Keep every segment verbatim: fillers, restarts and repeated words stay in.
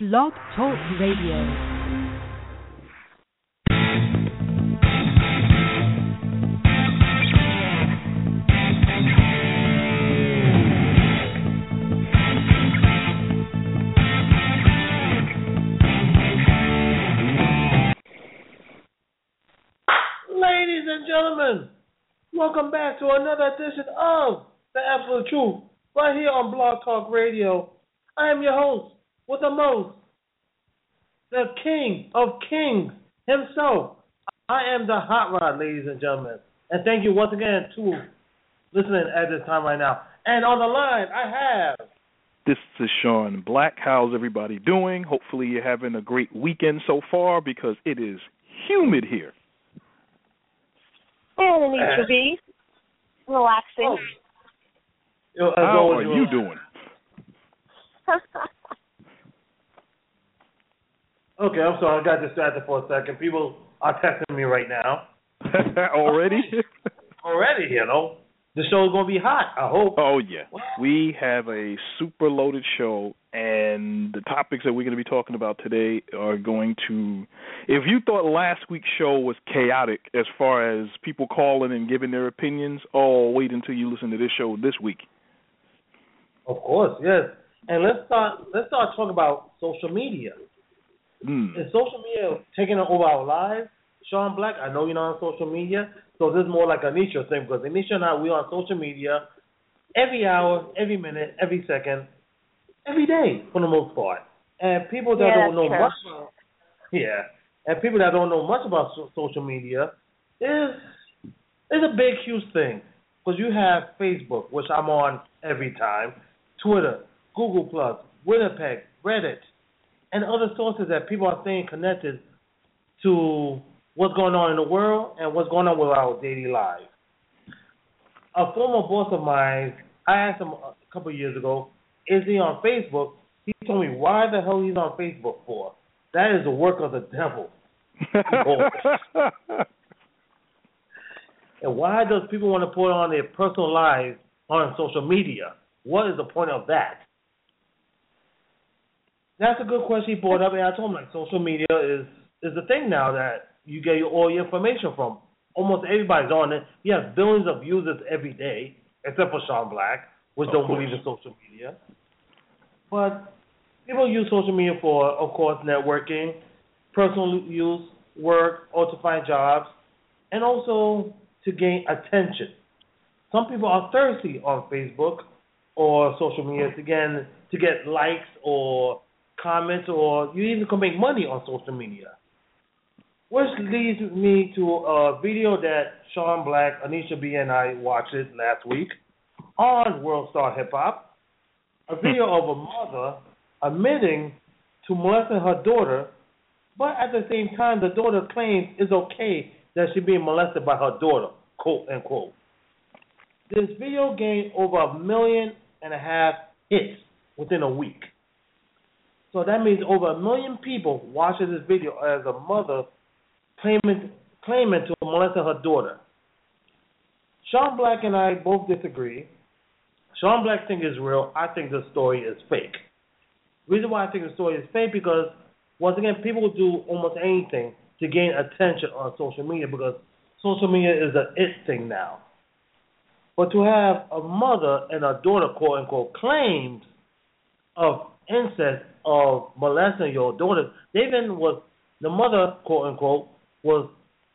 Blog Talk Radio. Ladies and gentlemen, welcome back to another edition of The Absolute Truth, right here on Blog Talk Radio. I am your host with the most, the King of Kings himself. I am the Hot Rod, ladies and gentlemen. And thank you once again to listening at this time right now. And on the line, I have... This is Sean Black. How's everybody doing? Hopefully you're having a great weekend so far because it is humid here. And Anisha B. Relaxing. Oh. How are you doing? Okay, I'm sorry. I got distracted for a second. People are texting me right now. Already? Already, you know. The show's going to be hot, I hope. Oh, yeah. We have a super loaded show, and the topics that we're going to be talking about today are going to... If you thought last week's show was chaotic as far as people calling and giving their opinions, oh, wait until you listen to this show this week. Of course, yes. And let's start Let's start talking about social media. Mm. Is social media taking over our lives? Sean Black, I know you're not on social media, so this is more like Anisha thing, because Anisha and I, we're on social media every hour, every minute, every second, every day, for the most part. And people that yeah, don't know true. much about, yeah, and people that don't know much about so- social media, is is a big, huge thing. Because you have Facebook, which I'm on every time, Twitter, Google Plus, Winnipeg, Reddit, and other sources that people are staying connected to what's going on in the world and what's going on with our daily lives. A former boss of mine, I asked him a couple of years ago, is he on Facebook? He told me, why the hell he's on Facebook for? That is the work of the devil. And why does people want to put on their personal lives on social media? What is the point of that? That's a good question he brought up, and I told him, like, social media is, is the thing now that you get your, all your information from. Almost everybody's on it. You have billions of users every day, except for Sean Black, which Of don't course. believe in social media. But people use social media for, of course, networking, personal use, work, or to find jobs, and also to gain attention. Some people are thirsty on Facebook or social media to get, to get likes or comments, or you even can make money on social media. Which leads me to a video that Sean Black, Anisha B, and I watched it last week on World Star Hip Hop. A video of a mother admitting to molesting her daughter, but at the same time, the daughter claims it's okay that she's being molested by her daughter, quote unquote. This video gained over a million and a half hits within a week. So that means over a million people watching this video as a mother claiming, claiming to molest her daughter. Sean Black and I both disagree. Sean Black thinks it's real. I think the story is fake. The reason why I think the story is fake because, once again, people will do almost anything to gain attention on social media because social media is an it thing now. But to have a mother and a daughter, quote unquote, claims of incest, of molesting your daughter, they even was, the mother, quote unquote, was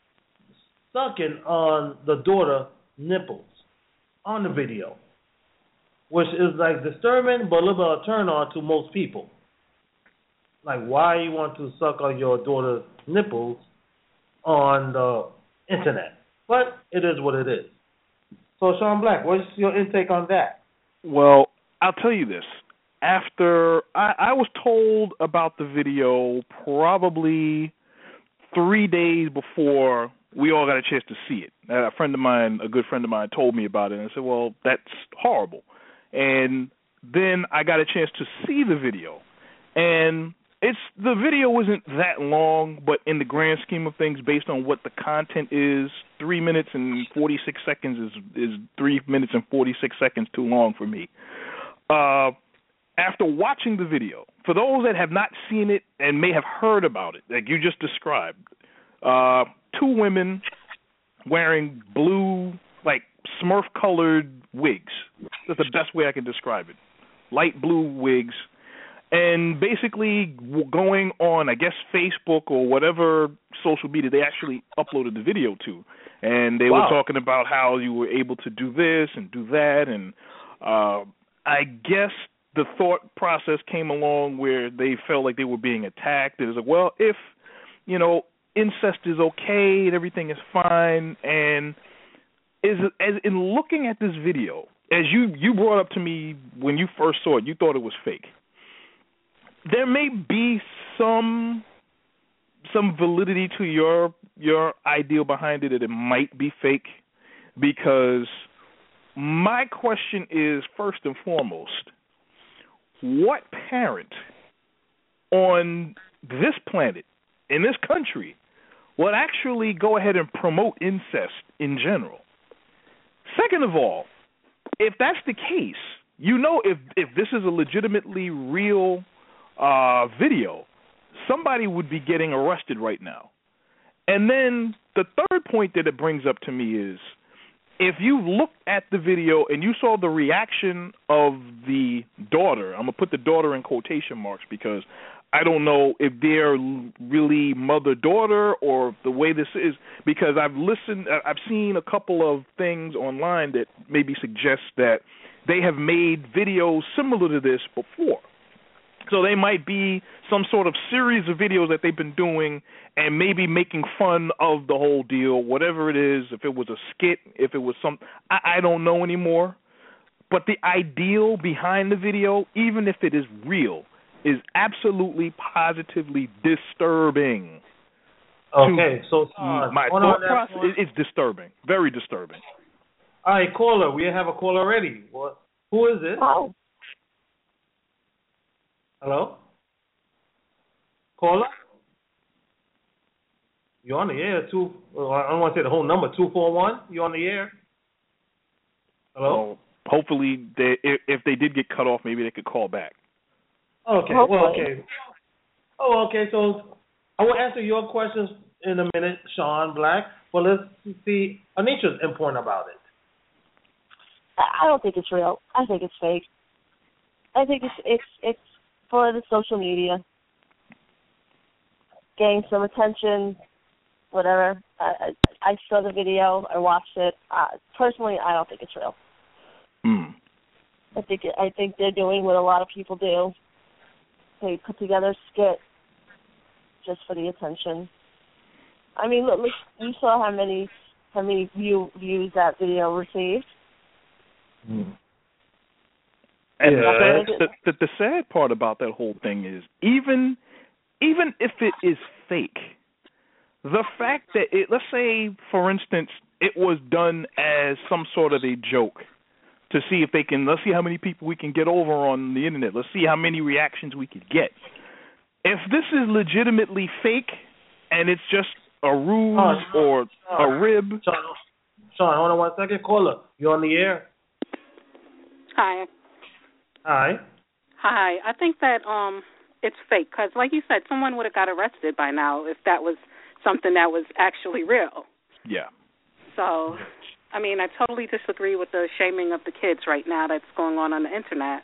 sucking on the daughter's nipples on the video, which is like disturbing but a little bit of a turn on to most people. Like, why you want to suck on your daughter's nipples on the internet? But it is what it is. So, Sean Black, what's your intake on that? Well, I'll tell you this. After I, I was told about the video probably three days before we all got a chance to see it. A friend of mine, a good friend of mine, told me about it, and I said, well, that's horrible. And then I got a chance to see the video, and it's the video wasn't that long, but in the grand scheme of things, based on what the content is, three minutes and forty-six seconds is, is three minutes and forty-six seconds too long for me. Uh, after watching the video, for those that have not seen it and may have heard about it, like you just described, uh, two women wearing blue, like Smurf-colored wigs. That's the best way I can describe it. Light blue wigs. And basically going on, I guess, Facebook or whatever social media they actually uploaded the video to. And they wow. were talking about how you were able to do this and do that. And uh, I guess the thought process came along where they felt like they were being attacked. It was like, well, if, you know, incest is okay and everything is fine, and is as in looking at this video, as you, you brought up to me when you first saw it, you thought it was fake. There may be some some validity to your your ideal behind it that it might be fake, because my question is, first and foremost, what parent on this planet, in this country, would actually go ahead and promote incest in general? Second of all, if that's the case, you know, if if this is a legitimately real uh, video, somebody would be getting arrested right now. And then the third point that it brings up to me is, if you looked at the video and you saw the reaction of the daughter, I'm going to put the daughter in quotation marks because I don't know if they're really mother-daughter or the way this is, because I've listened, I've seen a couple of things online that maybe suggest that they have made videos similar to this before. So they might be some sort of series of videos that they've been doing and maybe making fun of the whole deal, whatever it is, if it was a skit, if it was some, I, I don't know anymore. But the ideal behind the video, even if it is real, is absolutely positively disturbing. Okay, so uh, my thought process is disturbing, very disturbing. All right, caller, we have a caller already. What? Who is it? Oh. Hello? Caller? You're on the air. Two. Well, I don't want to say the whole number. Two four one. You on the air? Hello? Well, hopefully, they, if, if they did get cut off, maybe they could call back. Okay. Hopefully. Well, okay. Oh, okay. So I will answer your questions in a minute, Sean Black. But let's see Anisha's input about it. I don't think it's real. I think it's fake. I think it's it's it's for the social media, gain some attention, whatever. I, I, I saw the video. I watched it. Uh, personally, I don't think it's real. Mm. I think it, I think they're doing what a lot of people do. They put together a skit just for the attention. I mean, look, look you saw how many how many view, views that video received. Mm. And yeah. the, the, the, the sad part about that whole thing is, even even if it is fake, the fact that it, let's say, for instance, it was done as some sort of a joke to see if they can, let's see how many people we can get over on the internet. Let's see how many reactions we could get. If this is legitimately fake and it's just a ruse oh, Sean, or Sean, a rib. Sean, Sean, hold on one second. Caller, you on the air? Hi. Hi. Hi. I think that um, it's fake because, like you said, someone would have got arrested by now if that was something that was actually real. Yeah. So, I mean, I totally disagree with the shaming of the kids right now that's going on on the Internet.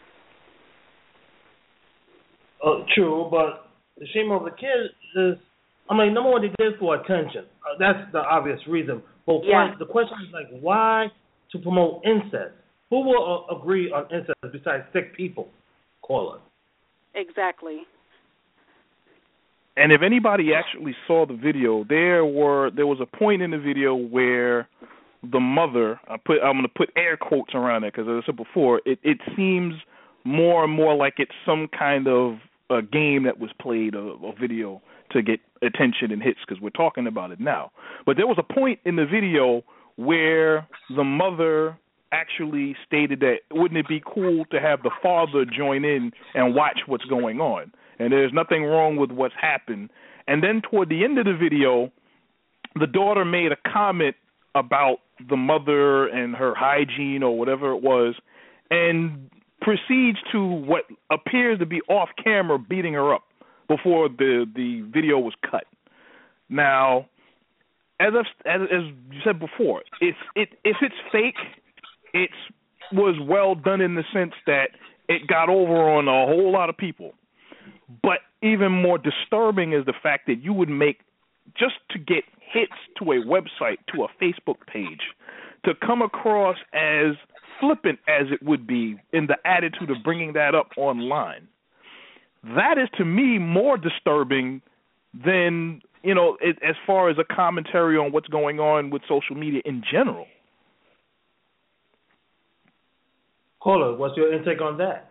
Uh, true, but the shame of the kids is, I mean, number one, they did it for attention. Uh, that's the obvious reason. But Yeah. the question is, like, why to promote incest? Who will uh, agree on incest besides sick people? Call us. Exactly. And if anybody actually saw the video, there were there was a point in the video where the mother, I put I'm going to put air quotes around it because as I said before, it, it seems more and more like it's some kind of a game that was played, a, a video to get attention and hits because we're talking about it now. But there was a point in the video where the mother actually stated that wouldn't it be cool to have the father join in and watch what's going on, and there's nothing wrong with what's happened. And then toward the end of the video, the daughter made a comment about the mother and her hygiene or whatever it was, and proceeds to what appears to be off camera beating her up before the the video was cut. Now, as I've, as, as you said before, it's it if it's fake, it was well done in the sense that it got over on a whole lot of people. But even more disturbing is the fact that you would make, just to get hits to a website, to a Facebook page, to come across as flippant as it would be in the attitude of bringing that up online. That is, to me, more disturbing than, you know, it, as far as a commentary on what's going on with social media in general. Caller, what's your intake on that?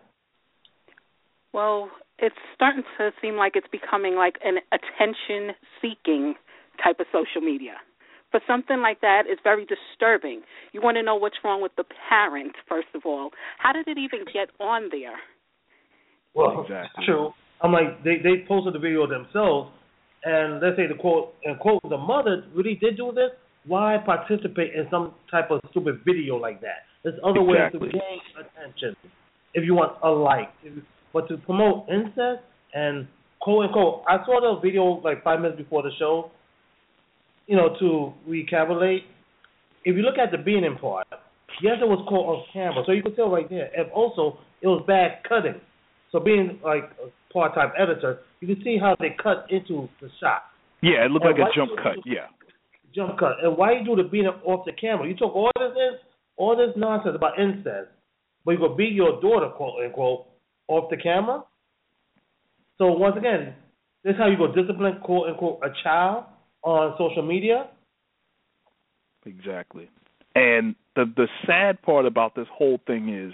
Well, it's starting to seem like it's becoming like an attention-seeking type of social media. For something like that, it's very disturbing. You want to know what's wrong with the parent, first of all. How did it even get on there? Well, exactly. True. I'm like, they, they posted the video themselves, and let's say the quote, and quote, the mother really did do this. Why participate in some type of stupid video like that? There's other exactly. ways to gain attention if you want a like. If you, but to promote incest and quote unquote, I saw the video like five minutes before the show, you know, to recapitulate. If you look at the beating part, yes, it was caught on camera, so you could tell right there. And also, it was bad cutting. So being like a part-time editor, you can see how they cut into the shot. Yeah, it looked and like a jump cut, yeah. Jump cut. And why you do the beating off the camera? You took all this, all this nonsense about incest, but you could beat your daughter, quote unquote, off the camera? So once again, this is how you go discipline, quote unquote, a child on social media? Exactly. And the the sad part about this whole thing is,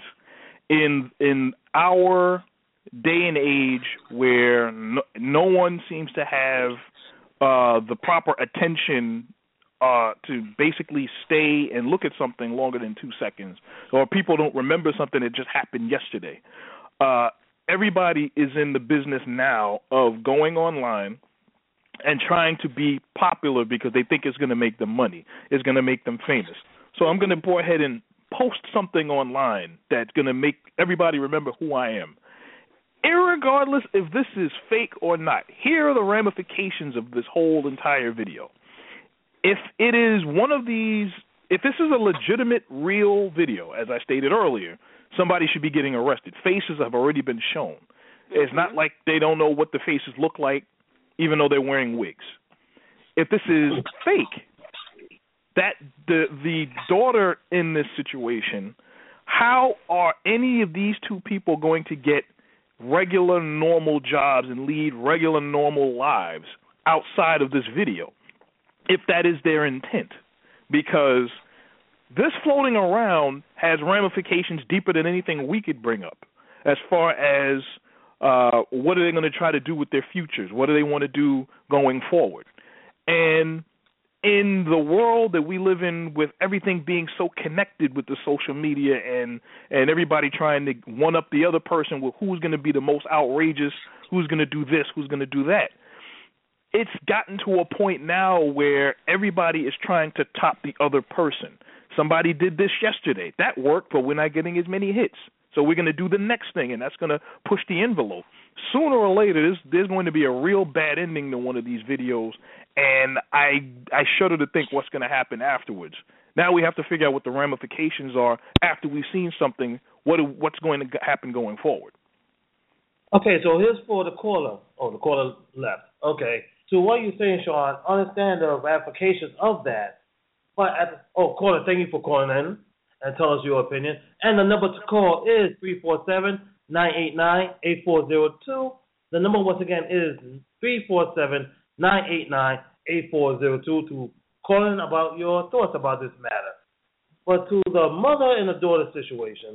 in in our day and age where no, no one seems to have uh, the proper attention uh, to basically stay and look at something longer than two seconds, or people don't remember something that just happened yesterday. Uh, everybody is in the business now of going online and trying to be popular because they think it's going to make them money, it's going to make them famous. So I'm going to go ahead and post something online that's going to make everybody remember who I am. Irregardless if this is fake or not, here are the ramifications of this whole entire video. If it is one of these, if this is a legitimate, real video, as I stated earlier, somebody should be getting arrested. Faces have already been shown. Mm-hmm. It's not like they don't know what the faces look like, even though they're wearing wigs. If this is fake, that the the daughter in this situation, how are any of these two people going to get regular, normal jobs and lead regular, normal lives outside of this video, if that is their intent? Because this floating around has ramifications deeper than anything we could bring up as far as uh, what are they going to try to do with their futures? What do they want to do going forward? And in the world that we live in, with everything being so connected with the social media and, and everybody trying to one-up the other person with who's going to be the most outrageous, who's going to do this, who's going to do that, it's gotten to a point now where everybody is trying to top the other person. Somebody did this yesterday. That worked, but we're not getting as many hits. So we're going to do the next thing, and that's going to push the envelope. Sooner or later, there's, there's going to be a real bad ending to one of these videos, and I I shudder to think what's going to happen afterwards. Now we have to figure out what the ramifications are after we've seen something, what what's going to happen going forward. Okay, so here's for the caller. Oh, the caller left. Okay. So what you're saying, Sean, understand the ramifications of that. But at, oh, caller, thank you for calling in and tell us your opinion. And the number to call is three four seven, nine eight nine, eight four zero two. The number, once again, is three four seven, nine eight nine, eight four zero two to call in about your thoughts about this matter. But to the mother and the daughter situation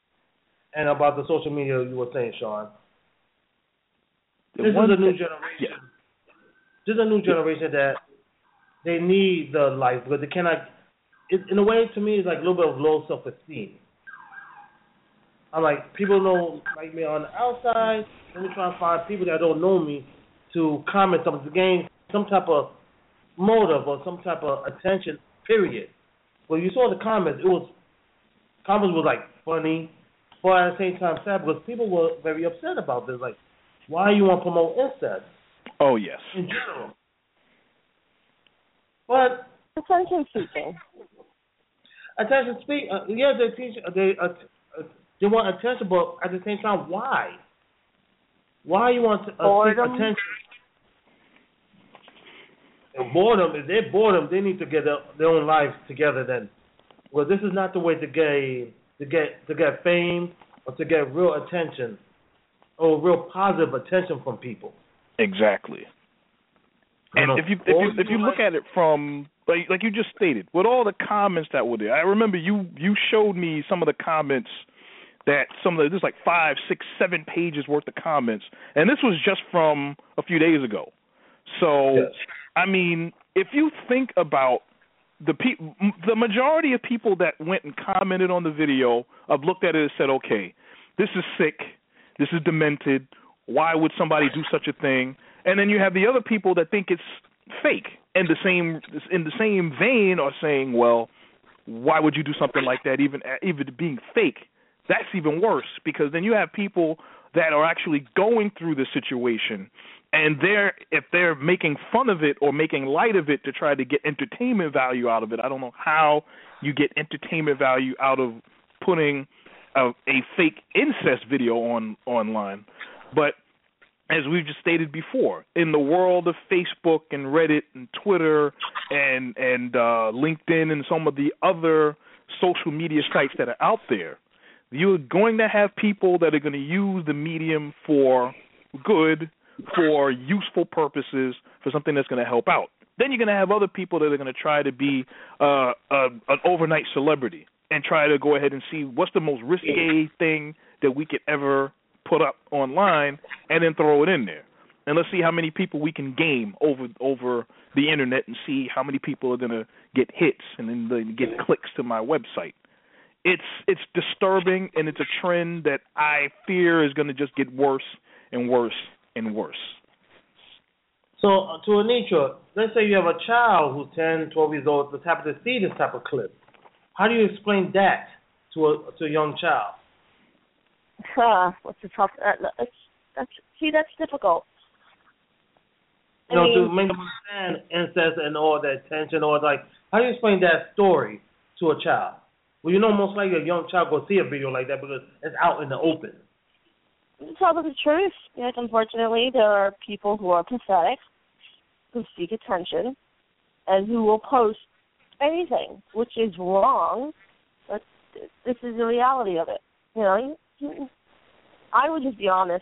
and about the social media you were saying, Sean, The this is one a new thing- generation. yeah. This is a new generation that they need the life, because they cannot. It, in a way, to me, it's like a little bit of low self-esteem. I'm like, people don't like me on the outside. Let me try and find people that don't know me to comment something, to gain some type of motive or some type of attention, period. Well, you saw the comments. It was, comments was like funny, but at the same time sad because people were very upset about this. Like, why you want to promote incest? Oh yes. In general. But attention seeking. Attention speak. Uh, yeah, they teach. They uh, uh, they want attention, but at the same time, why? Why you want to, uh, seek attention? And boredom. If they're boredom, they need to get their, their own lives together. Then, well, this is not the way to get to get to get fame or to get real attention or real positive attention from people. Exactly. And if you if you if you look at it from like like you just stated, with all the comments that were there, I remember you you showed me some of the comments that some of the, there's like five, six, seven pages worth of comments, and this was just from a few days ago. So, yes. I mean, if you think about the pe- the majority of people that went and commented on the video, have looked at it and said, okay, this is sick, this is demented. Why would somebody do such a thing? And then you have the other people that think it's fake. And the same in the same vein are saying, well, why would you do something like that? Even even being fake, that's even worse because then you have people that are actually going through the situation, and they're if they're making fun of it or making light of it to try to get entertainment value out of it. I don't know how you get entertainment value out of putting a, a fake incest video on online, but as we've just stated before, in the world of Facebook and Reddit and Twitter and and uh, LinkedIn and some of the other social media sites that are out there, you're going to have people that are going to use the medium for good, for useful purposes, for something that's going to help out. Then you're going to have other people that are going to try to be uh, a, an overnight celebrity and try to go ahead and see what's the most risque thing that we could ever put up online and then throw it in there. And let's see how many people we can game over over the internet and see how many people are going to get hits and then get clicks to my website. It's it's disturbing, and it's a trend that I fear is going to just get worse and worse and worse. So, uh, to Anitra, let's say you have a child who's ten, twelve years old that's happen to see this type of clip. How do you explain that to a to a young child? Uh, what's the tough? Uh, that's, that's see, that's difficult. You I know, mean, to make them understand incest and all that tension, or like, how do you explain that story to a child? Well, you know, most likely a young child will see a video like that because it's out in the open. To tell them the truth, yes, unfortunately, there are people who are pathetic, who seek attention, and who will post anything, which is wrong. But this is the reality of it. You know. I would just be honest.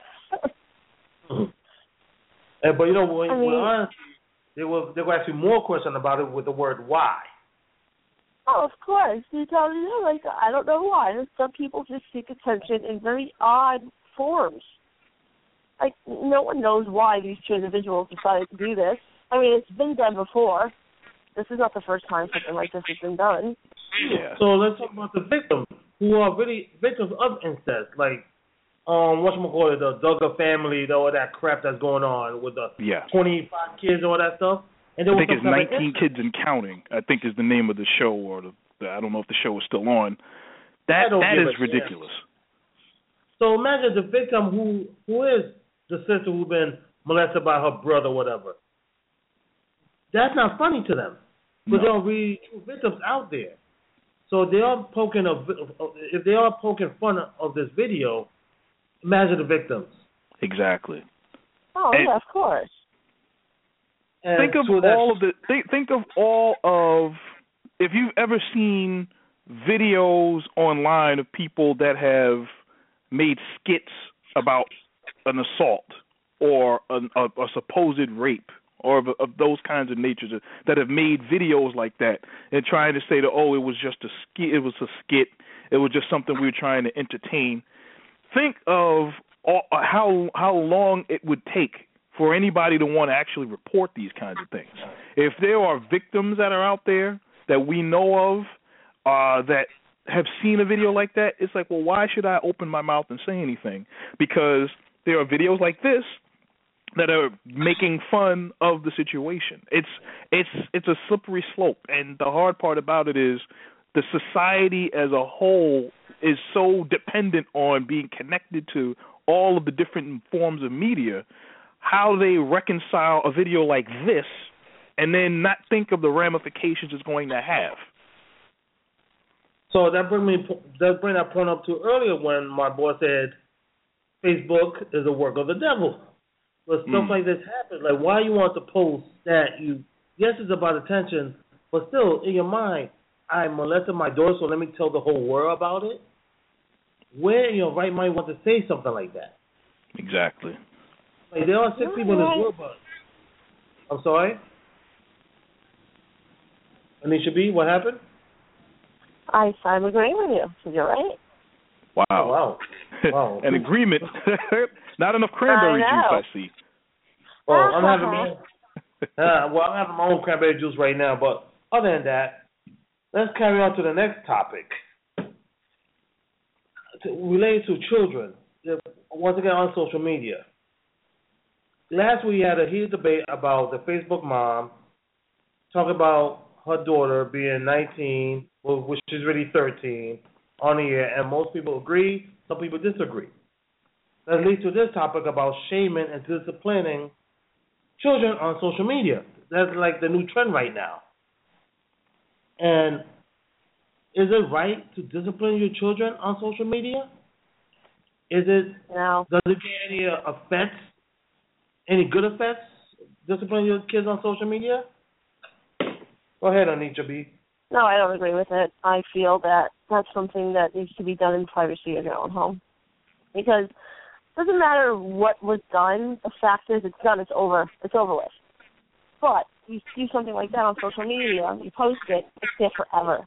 And, but you know, when, I mean, when honestly, they will they will ask you more questions about it with the word why. Oh, of course. You tell you like I don't know why. Some people just seek attention in very odd forms. Like no one knows why these two individuals decided to do this. I mean, it's been done before. This is not the first time something like this has been done. Yeah. So let's talk about the victims who are really victims of incest, like um, whatchamacallit, the Duggar family, the, all that crap that's going on with the yeah. twenty-five kids, all that stuff. And I think it's nineteen kids and counting. I think is the name of the show, or the, the I don't know if the show is still on. That that is ridiculous. So imagine the victim who who is the sister who's been molested by her brother, or whatever. That's not funny to them, but no. There are really true victims out there. So they are poking a, if they are poking fun of this video, imagine the victims. Exactly. Oh and yeah, of course. Think of so all of the think, think of all of if you've ever seen videos online of people that have made skits about an assault or a, a, a supposed rape. Or of, of those kinds of natures that have made videos like that and trying to say that, oh, it was just a skit, it was a skit, it was just something we were trying to entertain. Think of all, how how long it would take for anybody to want to actually report these kinds of things. If there are victims that are out there that we know of uh, that have seen a video like that, it's like, well, why should I open my mouth and say anything? Because there are videos like this that are making fun of the situation. It's it's it's a slippery slope, and the hard part about it is the society as a whole is so dependent on being connected to all of the different forms of media, how they reconcile a video like this and then not think of the ramifications it's going to have. So that bring me that bring that point up to earlier when my boy said Facebook is a work of the devil. But stuff Mm. like this happens. Like, why you want to post that you? Yes, it's about attention, but still in your mind, I molested my daughter, so let me tell the whole world about it. Where in your right mind want to say something like that? Exactly. Like, there are six people in this world, but I'm sorry. Anisha B, what happened? I I'm agreeing with you. So you're right. Wow. Oh, wow. Wow. An agreement. Not enough cranberry I know. juice, I see. Well, I'm having my own, uh, well, I'm having my own cranberry juice right now, but other than that, let's carry on to the next topic. To, related to children, once again on social media. Last week we had a heated debate about the Facebook mom talking about her daughter being nineteen, well, which is really thirteen, on the air, and most people agree, some people disagree. That leads to this topic about shaming and disciplining children on social media. That's like the new trend right now. And is it right to discipline your children on social media? Is it? No. Does it get any uh, effects? Any good effects? Disciplining your kids on social media? Go ahead, Anita B. No, I don't agree with it. I feel that that's something that needs to be done in privacy of your own home. Because it doesn't matter what was done. The fact is, it's done. It's over. It's over with. But you do something like that on social media, you post it, it's there forever.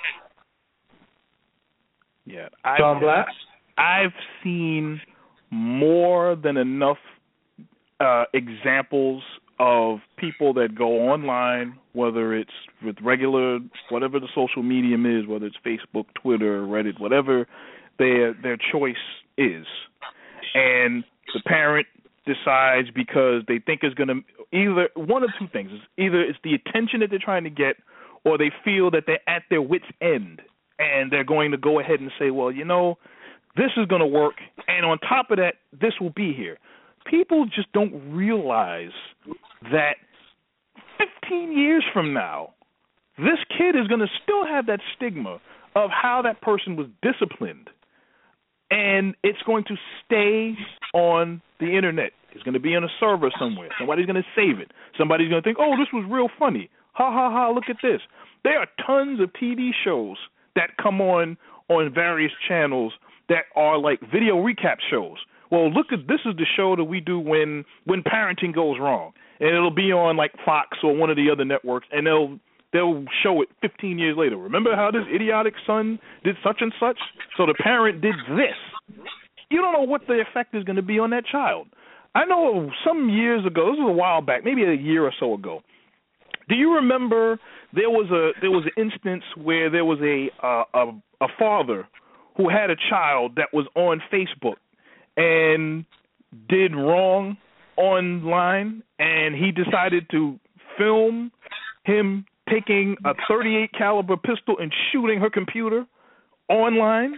Yeah. I've, John Black? I've seen more than enough uh, examples of people that go online, whether it's with regular, whatever the social medium is, whether it's Facebook, Twitter, Reddit, whatever their their choice is. And the parent decides because they think it's going to, either one of two things. Either it's the attention that they're trying to get, or they feel that they're at their wit's end, and they're going to go ahead and say, well, you know, this is going to work, and on top of that, this will be here. People just don't realize that fifteen years from now, this kid is going to still have that stigma of how that person was disciplined, and it's going to stay on the internet. It's going to be on a server somewhere. Somebody's going to save it. Somebody's going to think, oh, this was real funny. Ha, ha, ha, look at this. There are tons of T V shows that come on on various channels that are like video recap shows. Well, look at this is the show that we do when when parenting goes wrong, and it'll be on like Fox or one of the other networks, and they'll they'll show it fifteen years later. Remember how this idiotic son did such and such? So the parent did this. You don't know what the effect is going to be on that child. I know some years ago, this was a while back, maybe a year or so ago. Do you remember there was a there was an instance where there was a uh, a, a father who had a child that was on Facebook and did wrong online, and he decided to film him taking a thirty-eight caliber pistol and shooting her computer online?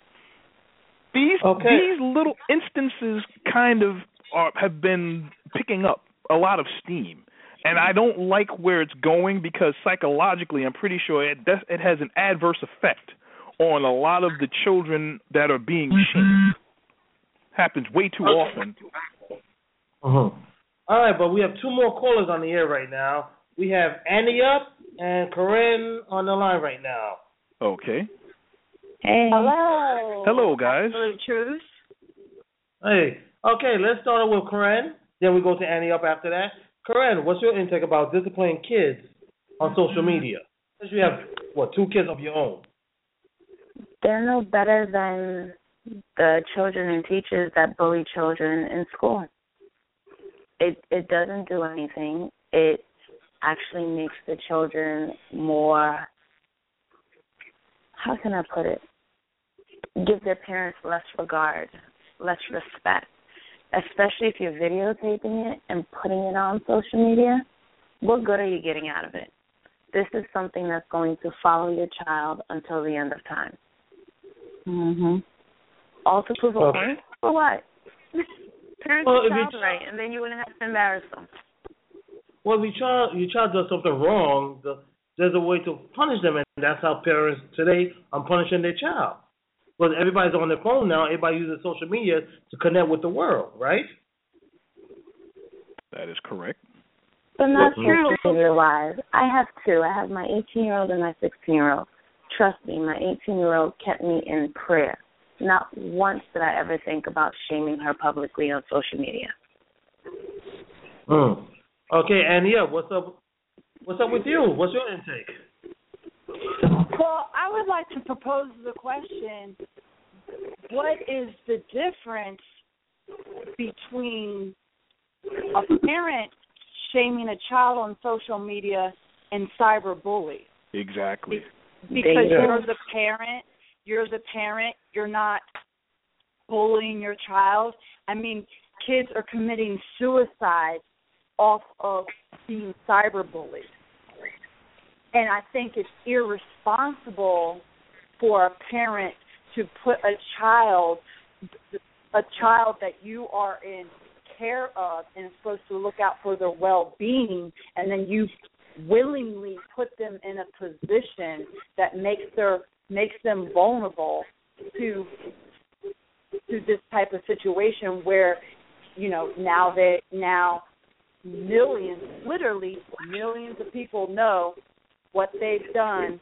These okay. these little instances kind of are, have been picking up a lot of steam, and I don't like where it's going because psychologically I'm pretty sure it, it has an adverse effect on a lot of the children that are being shamed. Happens way too often. Uh-huh. All right, but we have two more callers on the air right now. We have Annie up and Corinne on the line right now. Okay. Hey. Hello. Hello, guys. Absolute truth. Hey, okay, let's start with Corinne. Then we go to Annie up after that. Corinne, what's your intake about disciplining kids on social media? Since you have, what, two kids of your own? They're no better than the children and teachers that bully children in school. It it doesn't do anything. It actually makes the children more, how can I put it, give their parents less regard, less respect, especially if you're videotaping it and putting it on social media. What good are you getting out of it? this is something that's going to follow your child until the end of time. Mhm. All to prove a Well, point? For what? Parents well, your if you- child right, and then you wouldn't have to embarrass them. Well, if your child, your child does something wrong, the, there's a way to punish them, and that's how parents today are punishing their child. Because everybody's on their phone now, everybody uses social media to connect with the world, right? That is correct. But not Well, social media wise. I have two. I have my eighteen-year-old and my sixteen-year-old. Trust me, my eighteen-year-old kept me in prayer. Not once did I ever think about shaming her publicly on social media. Mm. Okay, and yeah, what's up? What's up with you? What's your intake? Well, I would like to propose the question, what is the difference between a parent shaming a child on social media and cyberbullying? Exactly. Because Yeah. you're the parent, you're the parent, you're not bullying your child. I mean, kids are committing suicide off of being cyberbullied. And I think it's irresponsible for a parent to put a child, a child that you are in care of and supposed to look out for their well-being, and then you willingly put them in a position that makes their makes them vulnerable to to this type of situation where, you know, now they now millions, literally millions of people know what they've done,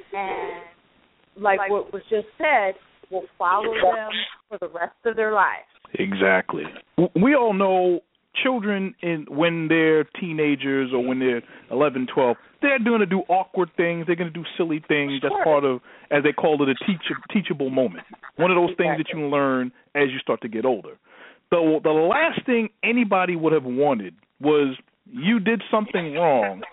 and like what was just said, will follow them for the rest of their lives. Exactly. We all know children in when they're teenagers or when they're eleven, twelve, they're going to do awkward things. They're going to do silly things. That's part of, as they call it, a teach, teachable moment. One of those things that you learn as you start to get older. The, the last thing anybody would have wanted was you did something wrong,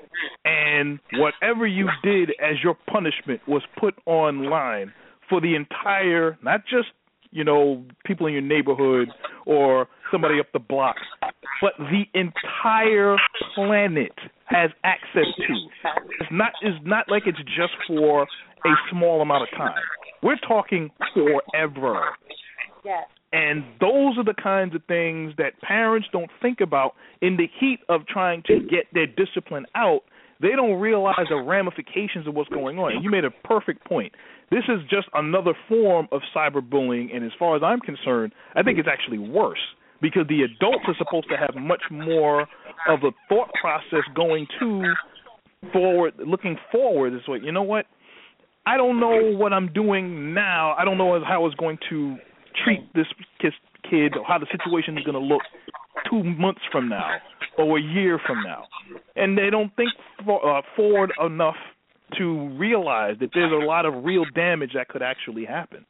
and whatever you did as your punishment was put online for the entire, not just, you know, people in your neighborhood or somebody up the block, but the entire planet has access to. It's not, it's not like it's just for a small amount of time. We're talking forever. Yes. And those are the kinds of things that parents don't think about in the heat of trying to get their discipline out. They don't realize the ramifications of what's going on. And you made a perfect point. This is just another form of cyberbullying, and as far as I'm concerned, I think it's actually worse because the adults are supposed to have much more of a thought process going to forward, looking forward. It's like, you know what? I don't know what I'm doing now. I don't know how it's going to treat this kid or how the situation is going to look two months from now or a year from now. And they don't think for, uh, forward enough to realize that there's a lot of real damage that could actually happen.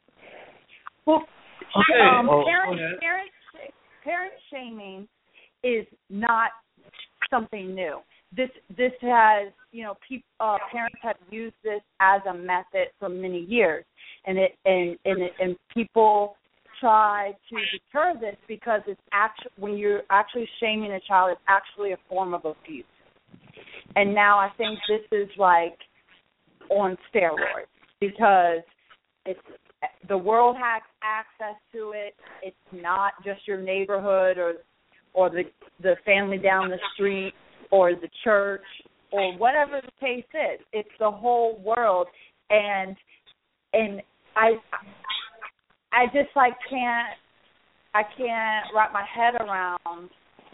Well, Okay. um, Oh, parent, go ahead. parent, parent shaming is not something new. This this has, you know, peop, uh, parents have used this as a method for many years, and it and and, it, and people try to deter this because it's actually, when you're actually shaming a child, it's actually a form of abuse. And now I think this is like on steroids because it's the world has access to it. It's not just your neighborhood or or the the family down the street or the church or whatever the case is. It's the whole world, and and I I just like can't I can't wrap my head around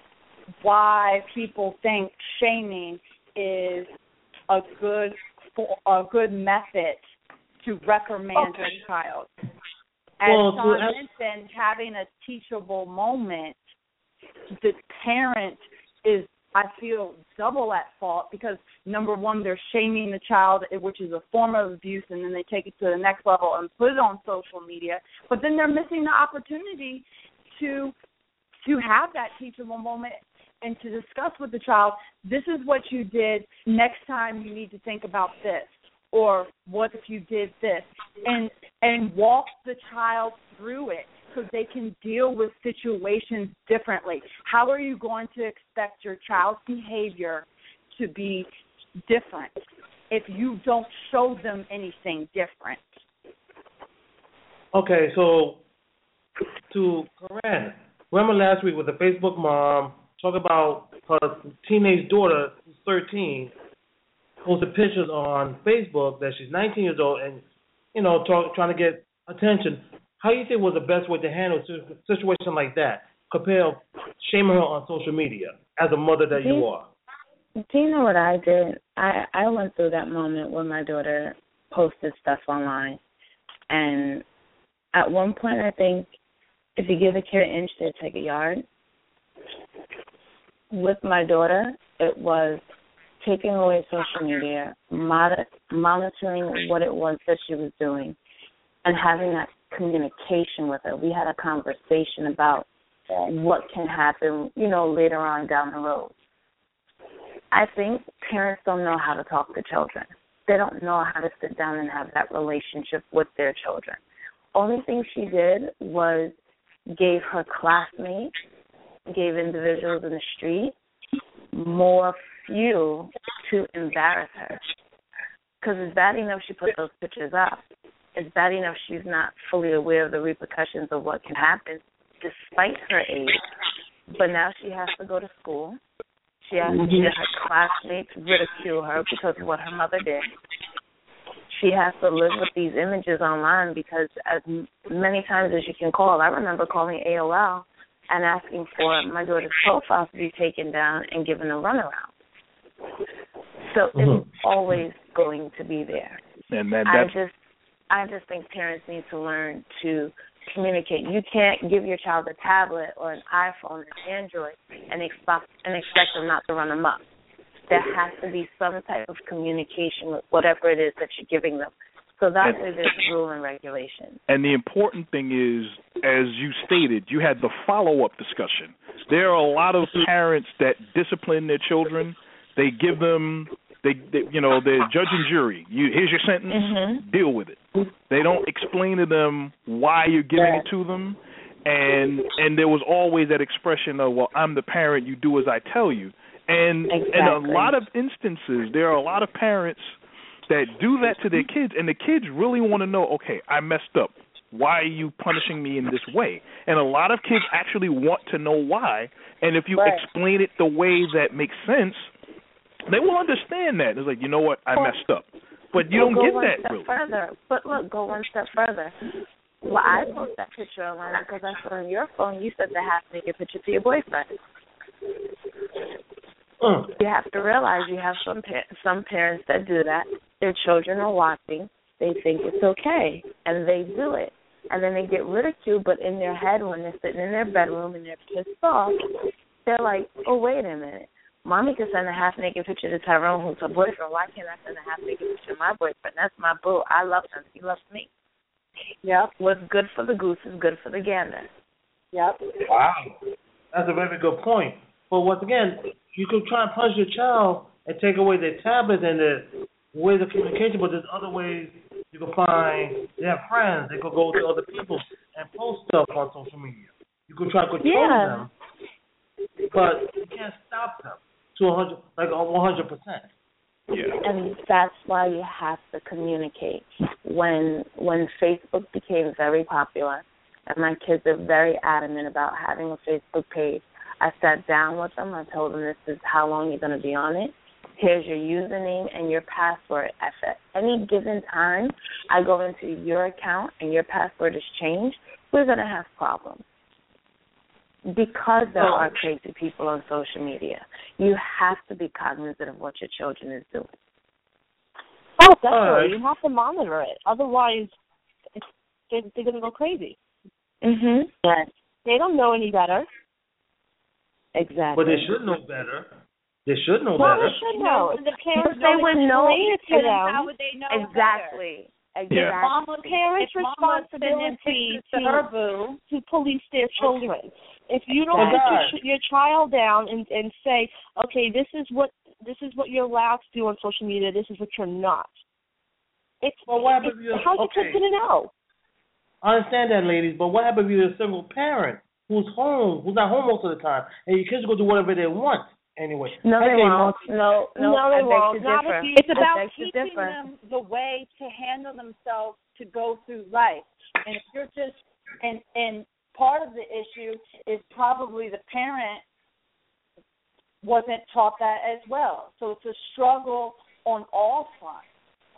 why people think shaming is a good a good method to reprimand Okay. a child. As Well, to Sean ask- mentioned, having a teachable moment, the parent is, I feel, double at fault because, number one, they're shaming the child, which is a form of abuse, and then they take it to the next level and put it on social media. But then they're missing the opportunity to to have that teachable moment and to discuss with the child, this is what you did, next time you need to think about this, or what if you did this, and and walk the child through it so they can deal with situations differently. How are you going to expect your child's behavior to be different if you don't show them anything different. Okay, so to Corinne, remember last week with the Facebook mom talk about her teenage daughter who's thirteen posted pictures on Facebook that she's nineteen years old and, you know, talk, trying to get attention. How do you think was the best way to handle a situation like that compared to shaming her on social media as a mother that you are? Do you know what I did? I, I went through that moment when my daughter posted stuff online. And at one point, I think if you give a kid an inch, they take a yard. With my daughter, it was taking away social media, mod- monitoring what it was that she was doing, and having that communication with her. We had a conversation about what can happen, you know, later on down the road. I think parents don't know how to talk to children. They don't know how to sit down and have that relationship with their children. Only thing she did was gave her classmates, gave individuals in the street more fuel to embarrass her. Because it's bad enough she put those pictures up. It's bad enough she's not fully aware of the repercussions of what can happen despite her age. But now she has to go to school. She has to hear her classmates ridicule her because of what her mother did. She has to live with these images online because as many times as you can call, I remember calling A O L and asking for my daughter's profile to be taken down and given a runaround. So mm-hmm. it's always going to be there. And then I just, I just think parents need to learn to communicate. You can't give your child a tablet or an iPhone or an Android and expect and expect them not to run amok. There has to be some type of communication with whatever it is that you're giving them. So that's where there's rule and regulation. And the important thing is, as you stated, you had the follow-up discussion. There are a lot of parents that discipline their children. They give them, they, they you know, they're judge and jury. You, here's your sentence, mm-hmm. deal with it. They don't explain to them why you're giving it to them. And and there was always that expression of, well, I'm the parent, you do as I tell you. And exactly. in a lot of instances, there are a lot of parents that do that to their kids, and the kids really want to know, okay, I messed up. Why are you punishing me in this way? And a lot of kids actually want to know why, and if you right. explain it the way that makes sense, they will understand that. It's like, you know what, I messed up. But you we'll don't get one that step really. Further. But look, go one step further. Well, I posted that picture online because I saw on your phone you said to have to make a picture to your boyfriend. Mm. You have to realize you have some pa- some parents that do that. Their children are watching. They think it's okay, and they do it. And then they get ridiculed, but in their head when they're sitting in their bedroom and they're pissed off, they're like, oh, wait a minute. Mommy can send a half-naked picture to Tyrone, who's her boyfriend. Why can't I send a half-naked picture to my boyfriend? That's my boo. I love him. He loves me. Yep. What's good for the goose is good for the gander. Yep. Wow. That's a very good point. But once again, you could try and punish your child and take away their tablets and their ways of communication, but there's other ways you can find. They have friends. They could go to other people and post stuff on social media. You could try to control yeah. them, but you can't stop them to one hundred, like one hundred percent. Yeah. And that's why you have to communicate. When when Facebook became very popular, and my kids are very adamant about having a Facebook page, I sat down with them. I told them this is how long you're going to be on it. Here's your username and your password. At any given time, I go into your account and your password is changed, we're going to have problems. Because there are crazy people on social media, you have to be cognizant of what your children is doing. Oh, definitely. You have to monitor it. Otherwise, it's, they're, they're going to go crazy. Mhm. Yes. They don't know any better. Exactly. But they should know better. They should know well, better. They should know. The parents they would know it to them. How would they know exactly? Better? Exactly. Yeah. Mama, parents' if responsibility to, her boo. to police their children. If you don't Oh, put your, your child down and, and say, okay, this is what this is what you're allowed to do on social media, this is what you're not. It's, well, what it's happens if you're, how's okay. the kid gonna know? I understand that, ladies, but what happens if you're a single parent who's home, who's not home most of the time, and your kids go do whatever they want? Anyway. No, they okay, won't. No, no, No, they I beg won't. to Not differ. if you- It's I about beg to teaching differ. them the way to handle themselves to go through life. And if you're just and and part of the issue is probably the parent wasn't taught that as well. So it's a struggle on all fronts.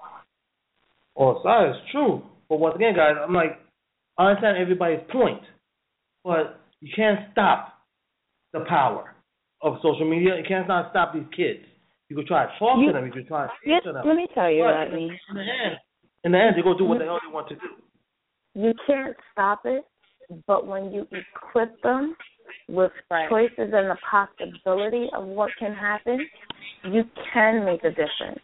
Oh, that is true. But once again, guys, I'm like, I understand everybody's point, but you can't stop the power of social media. You can't not stop these kids. You could try to talk You- to them. You could try to speak Yes, to them. let me tell you But what I mean. in the end, in the end, they go do what the hell they want to do. You can't stop it, but when you equip them with Right. choices and the possibility of what can happen, you can make a difference.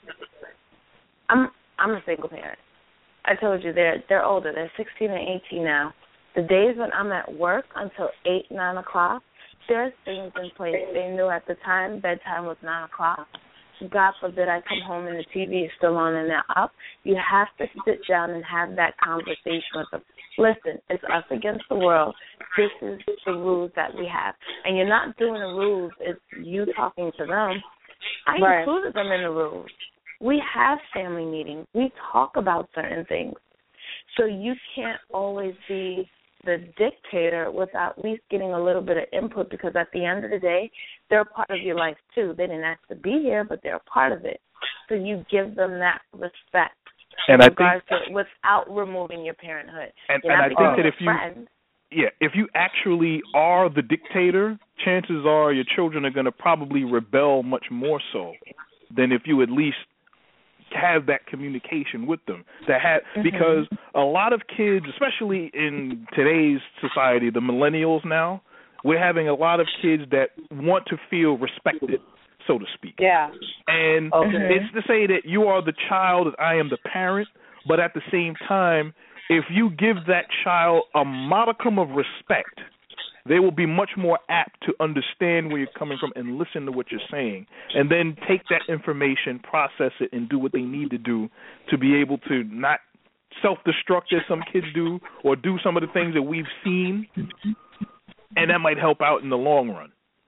I'm I'm a single parent. I told you they're they're older. They're sixteen and eighteen now. The days when I'm at work until eight, nine o'clock, there's things in place. They knew at the time bedtime was nine o'clock. God forbid I come home and the T V is still on and they're up. You have to sit down and have that conversation with them. Listen, it's us against the world. This is the rules that we have. And you're not doing the rules, it's you talking to them. I Right. included them in the rules. We have family meetings. We talk about certain things. So you can't always be the dictator without at least getting a little bit of input, because at the end of the day, they're a part of your life too. They didn't ask to be here, but they're a part of it. So you give them that respect And in I regards think, to it without removing your parenthood. and, You're and not I think becoming that a if you, friend. yeah, if you actually are the dictator, chances are your children are going to probably rebel much more so than if you at least have that communication with them. To have, Mhm. because a lot of kids, especially in today's society, the millennials now, we're having a lot of kids that want to feel respected, so to speak. Yeah. And Okay. it's to say that you are the child and I am the parent, but at the same time, if you give that child a modicum of respect, they will be much more apt to understand where you're coming from and listen to what you're saying, and then take that information, process it, and do what they need to do to be able to not self-destruct as some kids do, or do some of the things that we've seen, and that might help out in the long run.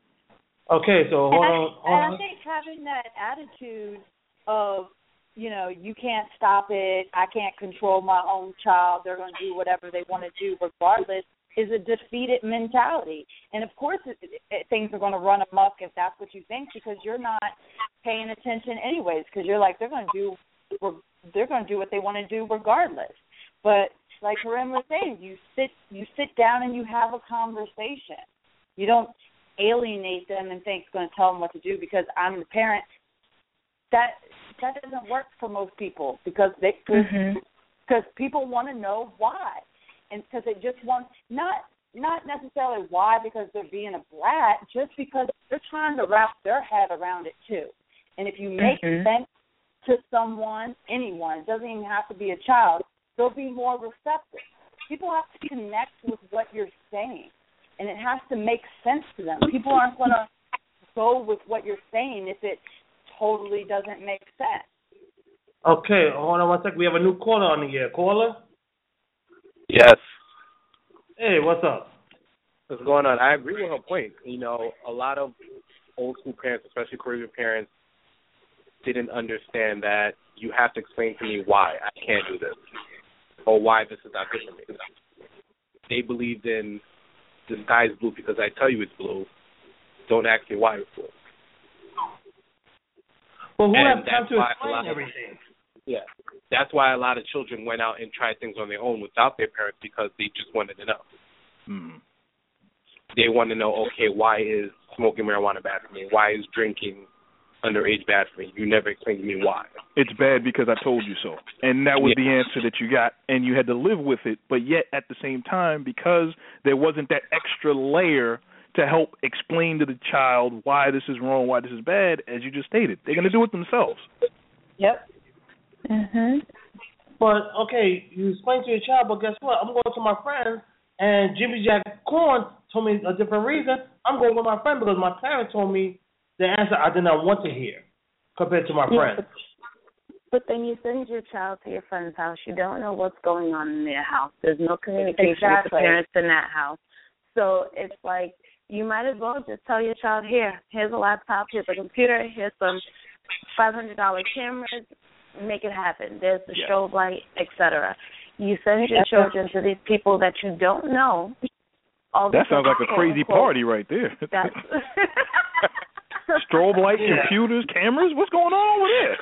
Okay, so hold and I, on. Hold and on. I think having that attitude of, you know, you can't stop it, I can't control my own child, they're going to do whatever they want to do regardless, is a defeated mentality. And of course it, it, things are going to run amok if that's what you think, because you're not paying attention anyways, because you're like, they're going to do they're going to do what they want to do regardless. But like Corinne was saying, you sit you sit down and you have a conversation. You don't alienate them and think it's going to tell them what to do because I'm the parent. That that doesn't work for most people, because they because Mhm. people want to know why, and because they just want not not necessarily why because they're being a brat, just because they're trying to wrap their head around it too. And if you make Mhm. sense to someone, anyone, it doesn't even have to be a child, they'll be more receptive. People have to connect with what you're saying, and it has to make sense to them. People aren't going to go with what you're saying if it totally doesn't make sense. Okay, hold on one second. We have a new caller on the air. Caller? Yes. Hey, what's up? What's going on? I agree with her point. You know, a lot of old school parents, especially Caribbean parents, didn't understand that you have to explain to me why I can't do this or why this is not good for me. They believed in the sky's blue because I tell you it's blue. Don't ask me why it's blue. Well, who And has time that's to why a explain lot of- everything? Yeah. That's why a lot of children went out and tried things on their own without their parents, because they just wanted to know. Hmm. They want to know, okay, why is smoking marijuana bad for me? Why is drinking underage bad for me? You never explained to me why. It's bad because I told you so. And that was Yeah. the answer that you got, and you had to live with it. But yet, at the same time, because there wasn't that extra layer to help explain to the child why this is wrong, why this is bad, as you just stated, they're going to do it themselves. Yep. Mhm. But, okay, you explain to your child, but guess what? I'm going to my friends, and Jimmy Jack Corn told me a different reason. I'm going with my friend because my parents told me the answer I did not want to hear compared to my Yeah, friends. but, but then you send your child to your friend's house. You don't know what's going on in their house. There's no communication with Exactly. the parents in that house. So it's like you might as well just tell your child, here, here's a laptop, here's a computer, here's some five hundred dollars cameras, make it happen. There's the yeah. strobe light, et cetera. You send your children to these people that you don't know. All that sounds like a crazy quote, party right there. That's strobe lights, yeah. computers, cameras. What's going on over there?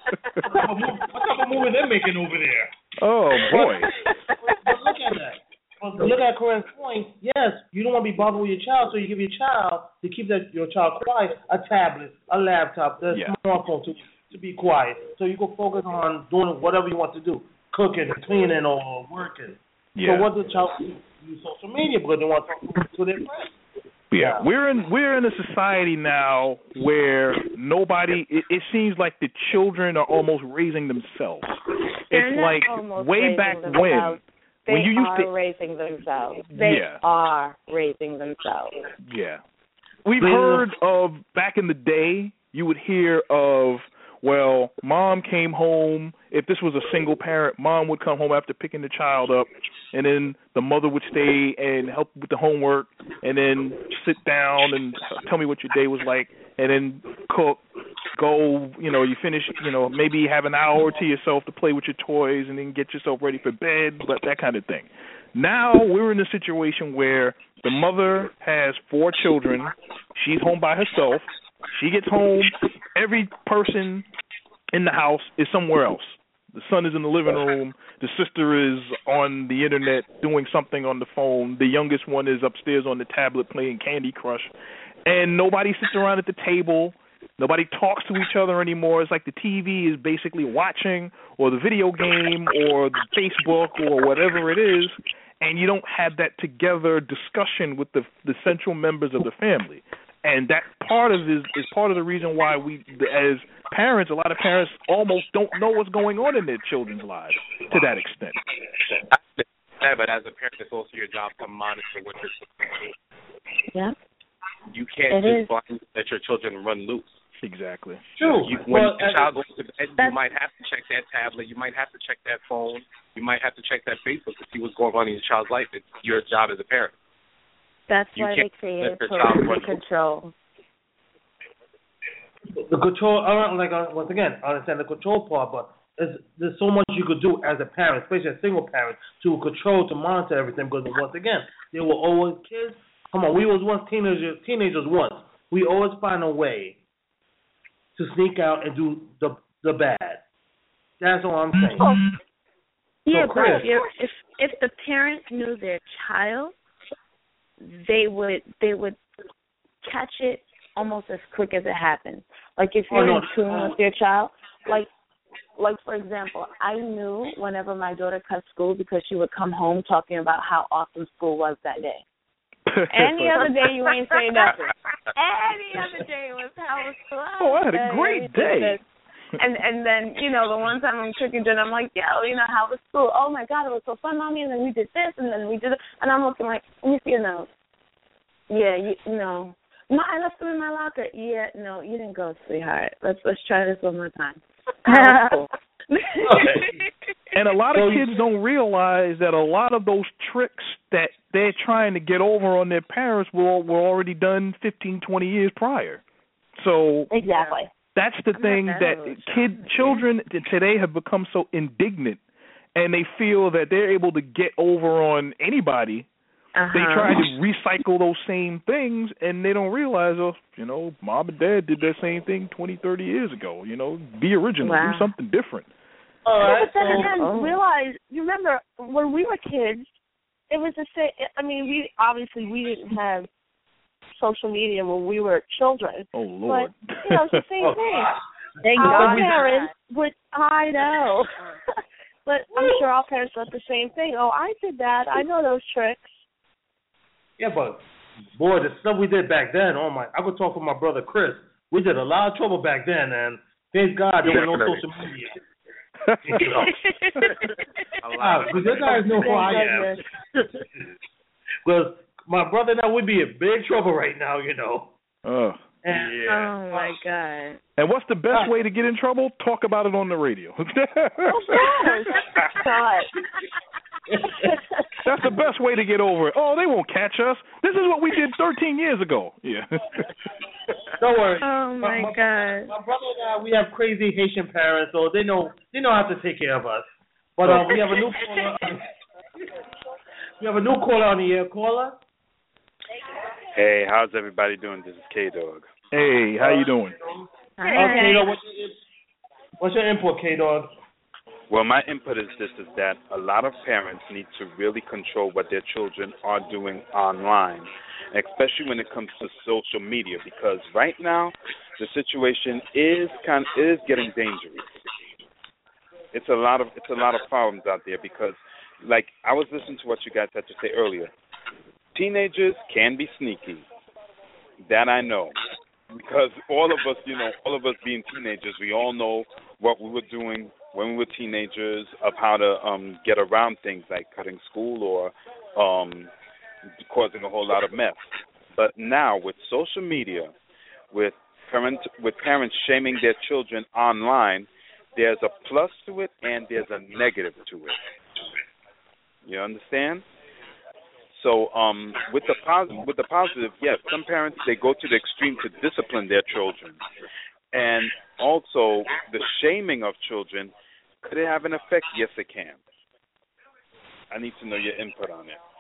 What type of movie they're making over there? Oh boy! But look at that. But look at Corinne's point. Yes, you don't want to be bothered with your child, so you give your child to keep that your child quiet a tablet, a laptop, a yeah. smartphone to to be quiet, so you can focus on doing whatever you want to do, cooking, cleaning, or working. Yeah. So what does child use social media because they want to talk to their friends? Yeah, we're in we're in a society now where nobody. It, it seems like the children are almost raising themselves. They're it's not like almost way back themselves. when. They when you used are to, raising themselves. They yeah. are raising themselves. Yeah, we've heard of back in the day. You would hear of, well, mom came home. If this was a single parent, mom would come home after picking the child up, and then the mother would stay and help with the homework, and then sit down and tell me what your day was like, and then cook, go, you know, you finish, you know, maybe have an hour to yourself to play with your toys and then get yourself ready for bed, but that kind of thing. Now we're in a situation where the mother has four children. She's home by herself. She gets home. Every person in the house is somewhere else. The son is in the living room. The sister is on the internet doing something on the phone. The youngest one is upstairs on the tablet playing Candy Crush. And nobody sits around at the table. Nobody talks to each other anymore. It's like the T V is basically watching, or the video game, or the Facebook, or whatever it is, and you don't have that together discussion with the the central members of the family. And that part of is is part of the reason why we, as parents, a lot of parents almost don't know what's going on in their children's lives to that extent. Yeah, but as a parent, it's also your job to monitor what you're doing. Yeah. You can't it just blind let your children run loose. Exactly. True. You, when well, the child goes to bed, you might have to check that tablet. You might have to check that phone. You might have to check that Facebook to see what's going on in your child's life. It's your job as a parent. That's you why they created parental control. The control, I don't, like uh, once again, I understand the control part, but there's, there's so much you could do as a parent, especially a single parent, to control, to monitor everything. Because once again, there were always kids. Come on, we was once teenagers. Teenagers once. We always find a way to sneak out and do the the bad. That's all I'm saying. Oh. Yeah, so, but if, if if the parents knew their child, they would they would catch it almost as quick as it happens. Like if you're oh, no. in tune with your child, like like for example, I knew whenever my daughter cut school because she would come home talking about how awesome school was that day. Any other day you ain't saying nothing. Any other day was how was school. Oh, I had a great day. And and then, you know, the one time I'm cooking dinner, I'm like, yo, you know, how was school? Oh, my God, it was so fun, Mommy. And then we did this, and then we did it. And I'm looking like, let me see your nose. Yeah, you no. No, I left them in my locker. Yeah, no, you didn't go, sweetheart. Let's let's try this one more time. Cool. And a lot of kids don't realize that a lot of those tricks that they're trying to get over on their parents were were already done fifteen, twenty years prior. So exactly. That's the I'm thing that kid children today have become so indignant, and they feel that they're able to get over on anybody. Uh-huh. They try to recycle those same things, and they don't realize, oh, you know, mom and dad did that same thing twenty, thirty years ago. You know, be original, wow. do something different. All right. But then again, oh. realize, you remember when we were kids, it was the same. I mean, we obviously we didn't have social media when we were children. Oh Lord! But you know, it's the same oh, thing. Thank our God. parents would. I know, but I'm sure our parents thought the same thing. Oh, I did that. I know those tricks. Yeah, but boy, the stuff we did back then. Oh my! I could talk with my brother Chris. We did a lot of trouble back then, and thank God there was no social media. Because you guys know who I am. Because my brother and I would be in big trouble right now, you know. Oh. And, yeah. Oh, my God. And what's the best way to get in trouble? Talk about it on the radio. Of course. God. That's the best way to get over it. Oh, they won't catch us. This is what we did thirteen years ago. Yeah. Don't worry. Oh my, my God. My brother and I, we have crazy Haitian parents, so they know they know how to take care of us. But um, we have a new caller. We have a new caller on the air. Caller. Hey, how's everybody doing? This is K Dog. Hey, how you doing? Hi. Okay, K-Dog, what's your, what's your input, K Dog? Well, my input is this: is that a lot of parents need to really control what their children are doing online, especially when it comes to social media, because right now the situation is kind of, is getting dangerous. It's a lot of it's a lot of problems out there because, like, I was listening to what you guys had to say earlier. Teenagers can be sneaky. That I know. Because all of us, you know, all of us being teenagers, we all know what we were doing when we were teenagers of how to um, get around things like cutting school or um, causing a whole lot of mess. But now with social media, with parent, with parents shaming their children online, there's a plus to it and there's a negative to it. You understand? So um, with the positive, with the positive, yes, some parents, they go to the extreme to discipline their children. And also the shaming of children, could it have an effect? Yes, it can. I need to know your input on it.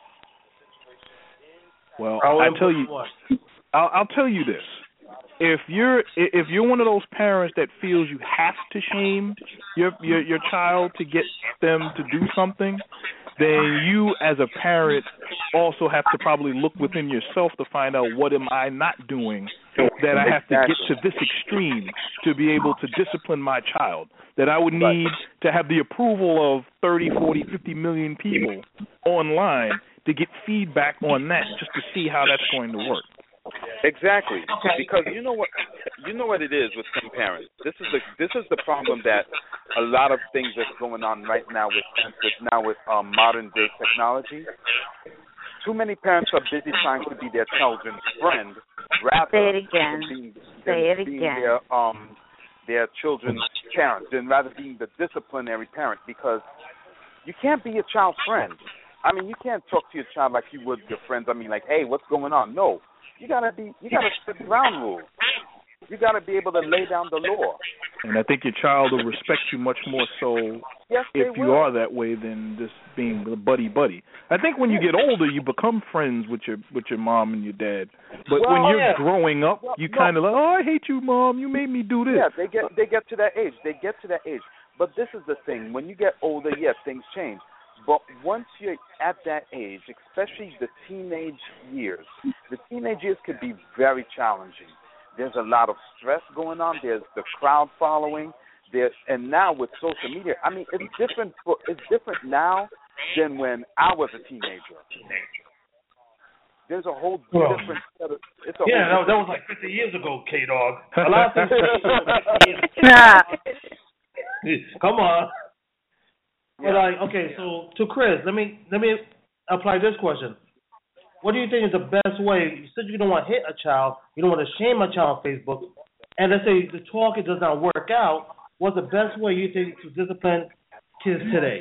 Well, I tell you, I'll, I'll tell you this: if you're if you're one of those parents that feels you have to shame your your, your child to get them to do something, then you as a parent also have to probably look within yourself to find out what am I not doing that I have to get to this extreme to be able to discipline my child, that I would need to have the approval of thirty, forty, fifty million people online to get feedback on that just to see how that's going to work. Exactly, because you know what you know what it is with some parents. This is the this is the problem that a lot of things that's going on right now with, with now with um, modern day technology. Too many parents are busy trying to be their children's friend rather Say it again. than being, Say than it being again. their um their children's parent, than rather being the disciplinary parent, because you can't be your child's friend. I mean, you can't talk to your child like you would your friends. I mean, like, hey, what's going on? No. You gotta be. You gotta set ground rules. You gotta be able to lay down the law. And I think your child will respect you much more so yes, if you will. are that way than just being the buddy buddy. I think when you get older, you become friends with your with your mom and your dad. But well, when you're yeah. growing up, well, you no. kind of like, oh, I hate you, Mom. You made me do this. Yeah, they get they get to that age. They get to that age. But this is the thing: when you get older, yes, things change. But once you're at that age, especially the teenage years, the teenage years could be very challenging. There's a lot of stress going on. There's the crowd following. There's, and now with social media, I mean, it's different. For, it's different now than when I was a teenager. There's a whole well, different set of. It's a yeah, whole that, that was like fifty years ago, K Dog. A lot of things. Come on. Yeah. But like, okay, so to Chris, let me let me apply this question. What do you think is the best way? Since you don't want to hit a child, you don't want to shame a child on Facebook, and let's say the talk it does not work out. What's the best way you think to discipline kids today?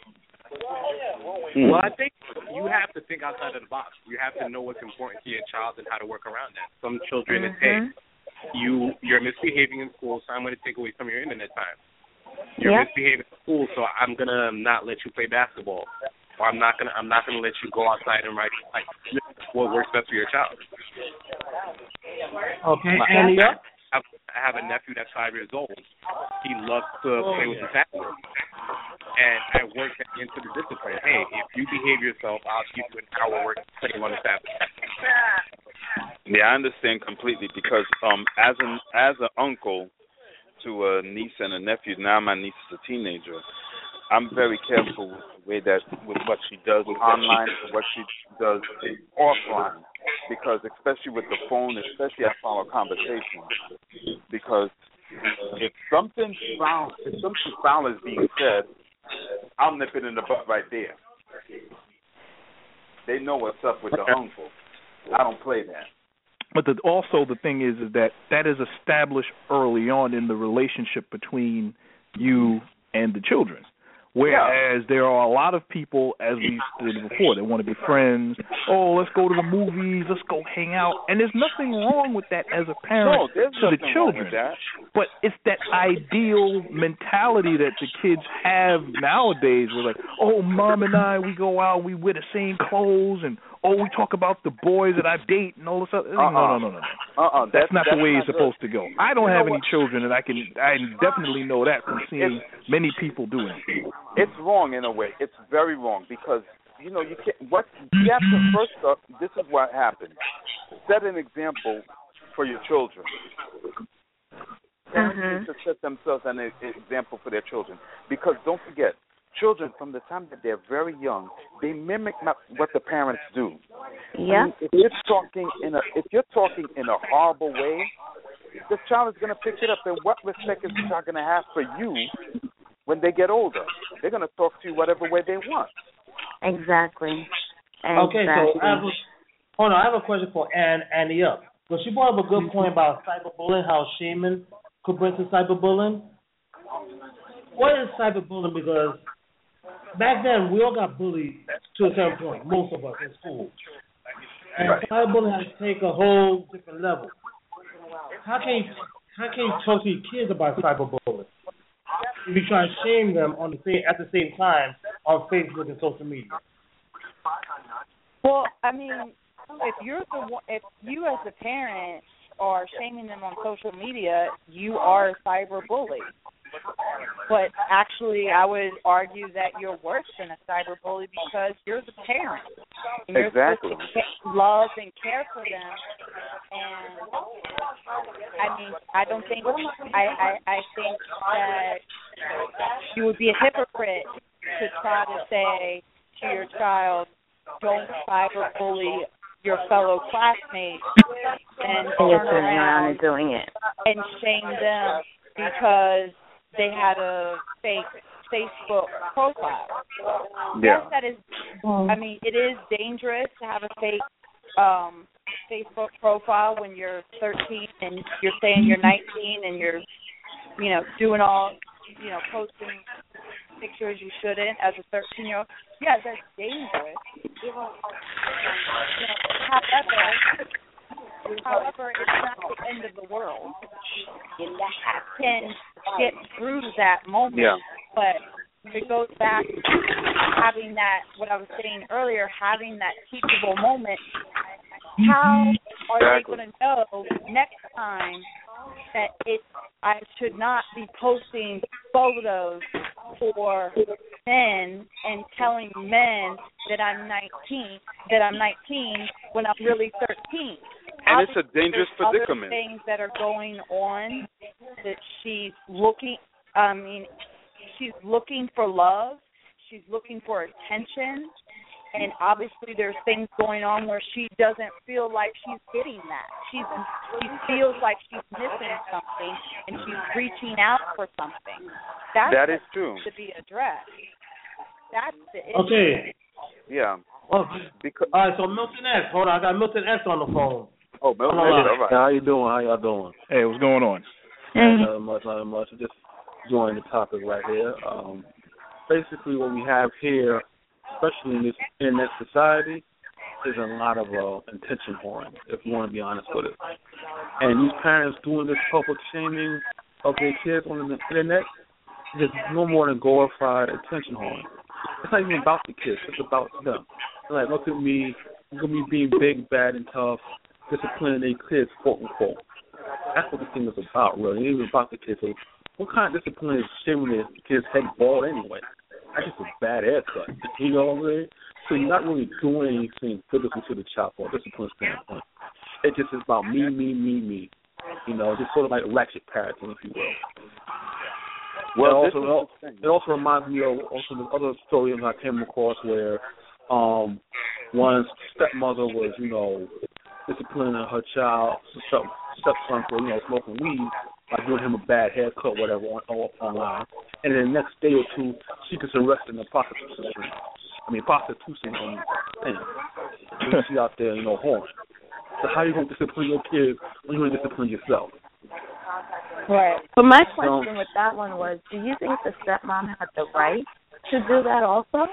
Well, I think you have to think outside of the box. You have to know what's important to your child and how to work around that. Some children, mm-hmm. it's hey, you you're misbehaving in school, so I'm going to take away some of your internet time. You're yep. misbehaving in school, so I'm gonna not let you play basketball, or I'm not gonna I'm not gonna let you go outside and write like what works best for your child. Okay, My, and I, have, I have a nephew that's five years old. He loves to oh, play with yeah. his tablet, and I work into the discipline. Hey, if you behave yourself, I'll give you an hour worth playing on the tablet. Yeah, I understand completely because um, as an as an uncle to a niece and a nephew, now my niece is a teenager, I'm very careful with the way that with what she does online and what she does offline, because especially with the phone, especially I follow conversations, because if something foul, if something foul is being said, I'll nip it in the butt right there. They know what's up with the uncle. I don't play that. But the, also the thing is, is that that is established early on in the relationship between you and the children. Whereas yeah. there are a lot of people, as we stated before, that want to be friends. Oh, let's go to the movies. Let's go hang out. And there's nothing wrong with that as a parent no, to the children. But it's that ideal mentality that the kids have nowadays. We're like, oh, mom and I, we go out, we wear the same clothes, and oh, we talk about the boys that I date and all this other. Uh-uh. No, no, no, no, no. Uh-uh. That's, that's not that's the way not it's supposed good. to go. I don't you have know any what? children, and I can, I definitely know that from seeing it's, many people doing it. It's wrong in a way. It's very wrong because you know you can't. What you have to first up. This is what happens. Set an example for your children. Parents Mm-hmm. need to set themselves an example for their children because don't forget, children from the time that they're very young, they mimic not what the parents do. Yeah. I mean, if you're talking in a if you're talking in a horrible way, the child is going to pick it up. And what respect is the child going to have for you when they get older? They're going to talk to you whatever way they want. Exactly. Okay, exactly. so I have a, hold on. I have a question for Ann Annie up. So she brought up a good point about cyberbullying, how shaming could bring to cyberbullying. What is cyberbullying? Because back then we all got bullied to a certain point, most of us in school. And right. cyberbullying has taken a whole different level. How can you, how can you talk to your kids about cyberbullying if you try to shame them on the same at the same time on Facebook and social media? Well, I mean, if you're the one, if you as a parent are shaming them on social media, you are a cyberbully. But actually, I would argue that you're worse than a cyberbully because you're the parent. And you're exactly. supposed to love and care for them. And I mean, I don't think I, I I think that you would be a hypocrite to try to say to your child, "Don't cyberbully your fellow classmates," and turn around and doing it and shame them because they had a fake Facebook profile. Yeah. Yes, that is. I mean, it is dangerous to have a fake um, Facebook profile when you're thirteen and you're saying you're nineteen and you're, you know, doing all, you know, posting pictures you shouldn't as a thirteen-year-old. Yeah, that's dangerous. You know, however, however, it's not the end of the world. You can get through that moment, yeah. but it goes back to having that, what I was saying earlier, having that teachable moment. How are exactly. they going to know next time that it, I should not be posting photos for men and telling men that I'm nineteen, that I'm nineteen when I'm really thirteen? And Obviously, it's a dangerous there's predicament. Other things that are going on that she's looking. I mean, she's looking for love. She's looking for attention, and obviously there's things going on where she doesn't feel like she's getting that. She's she feels like she's missing something, and she's reaching out for something. That's that is true. To be addressed. That's the issue. Okay. Yeah. Oh, because, all right. So Milton S. Hold on, I got Milton S. on the phone. Oh, Milton S. All right. How you doing? How y'all doing? Hey, what's going on? Hey. Not much, not much. Just enjoying the topic right here. Um, basically, what we have here, especially in this internet society, is a lot of uh, intention whoring, if you want to be honest with it. And these parents doing this public shaming of their kids on the internet is no more than glorified attention whoring. It's not even about the kids. It's about them. They're like, look at me. Look at me being big, bad, and tough, disciplining their kids, quote unquote. That's what the thing is about, really. It ain't even about the kids. So what kind of discipline is shaming their kids' head bald anyway? That's just a bad haircut. You know what I mean? So you're not really doing anything physical to the child from a discipline standpoint. It just is about me, me, me, me. You know, just sort of like ratchet parenting, if you will. Well, it also, it also reminds me of also the other story I came across where um, one stepmother was, you know, disciplining her child, step, stepson for, you know, smoking weed by giving him a bad haircut, whatever, on, on, online. And then the next day or two, she gets arrested in a prostitution. I mean, prostitution on thing. She out there, you know, whoring. So how are you going to discipline your kids when you're going to discipline yourself? Right. But my question so, with that one was, do you think the stepmom had the right to do that also?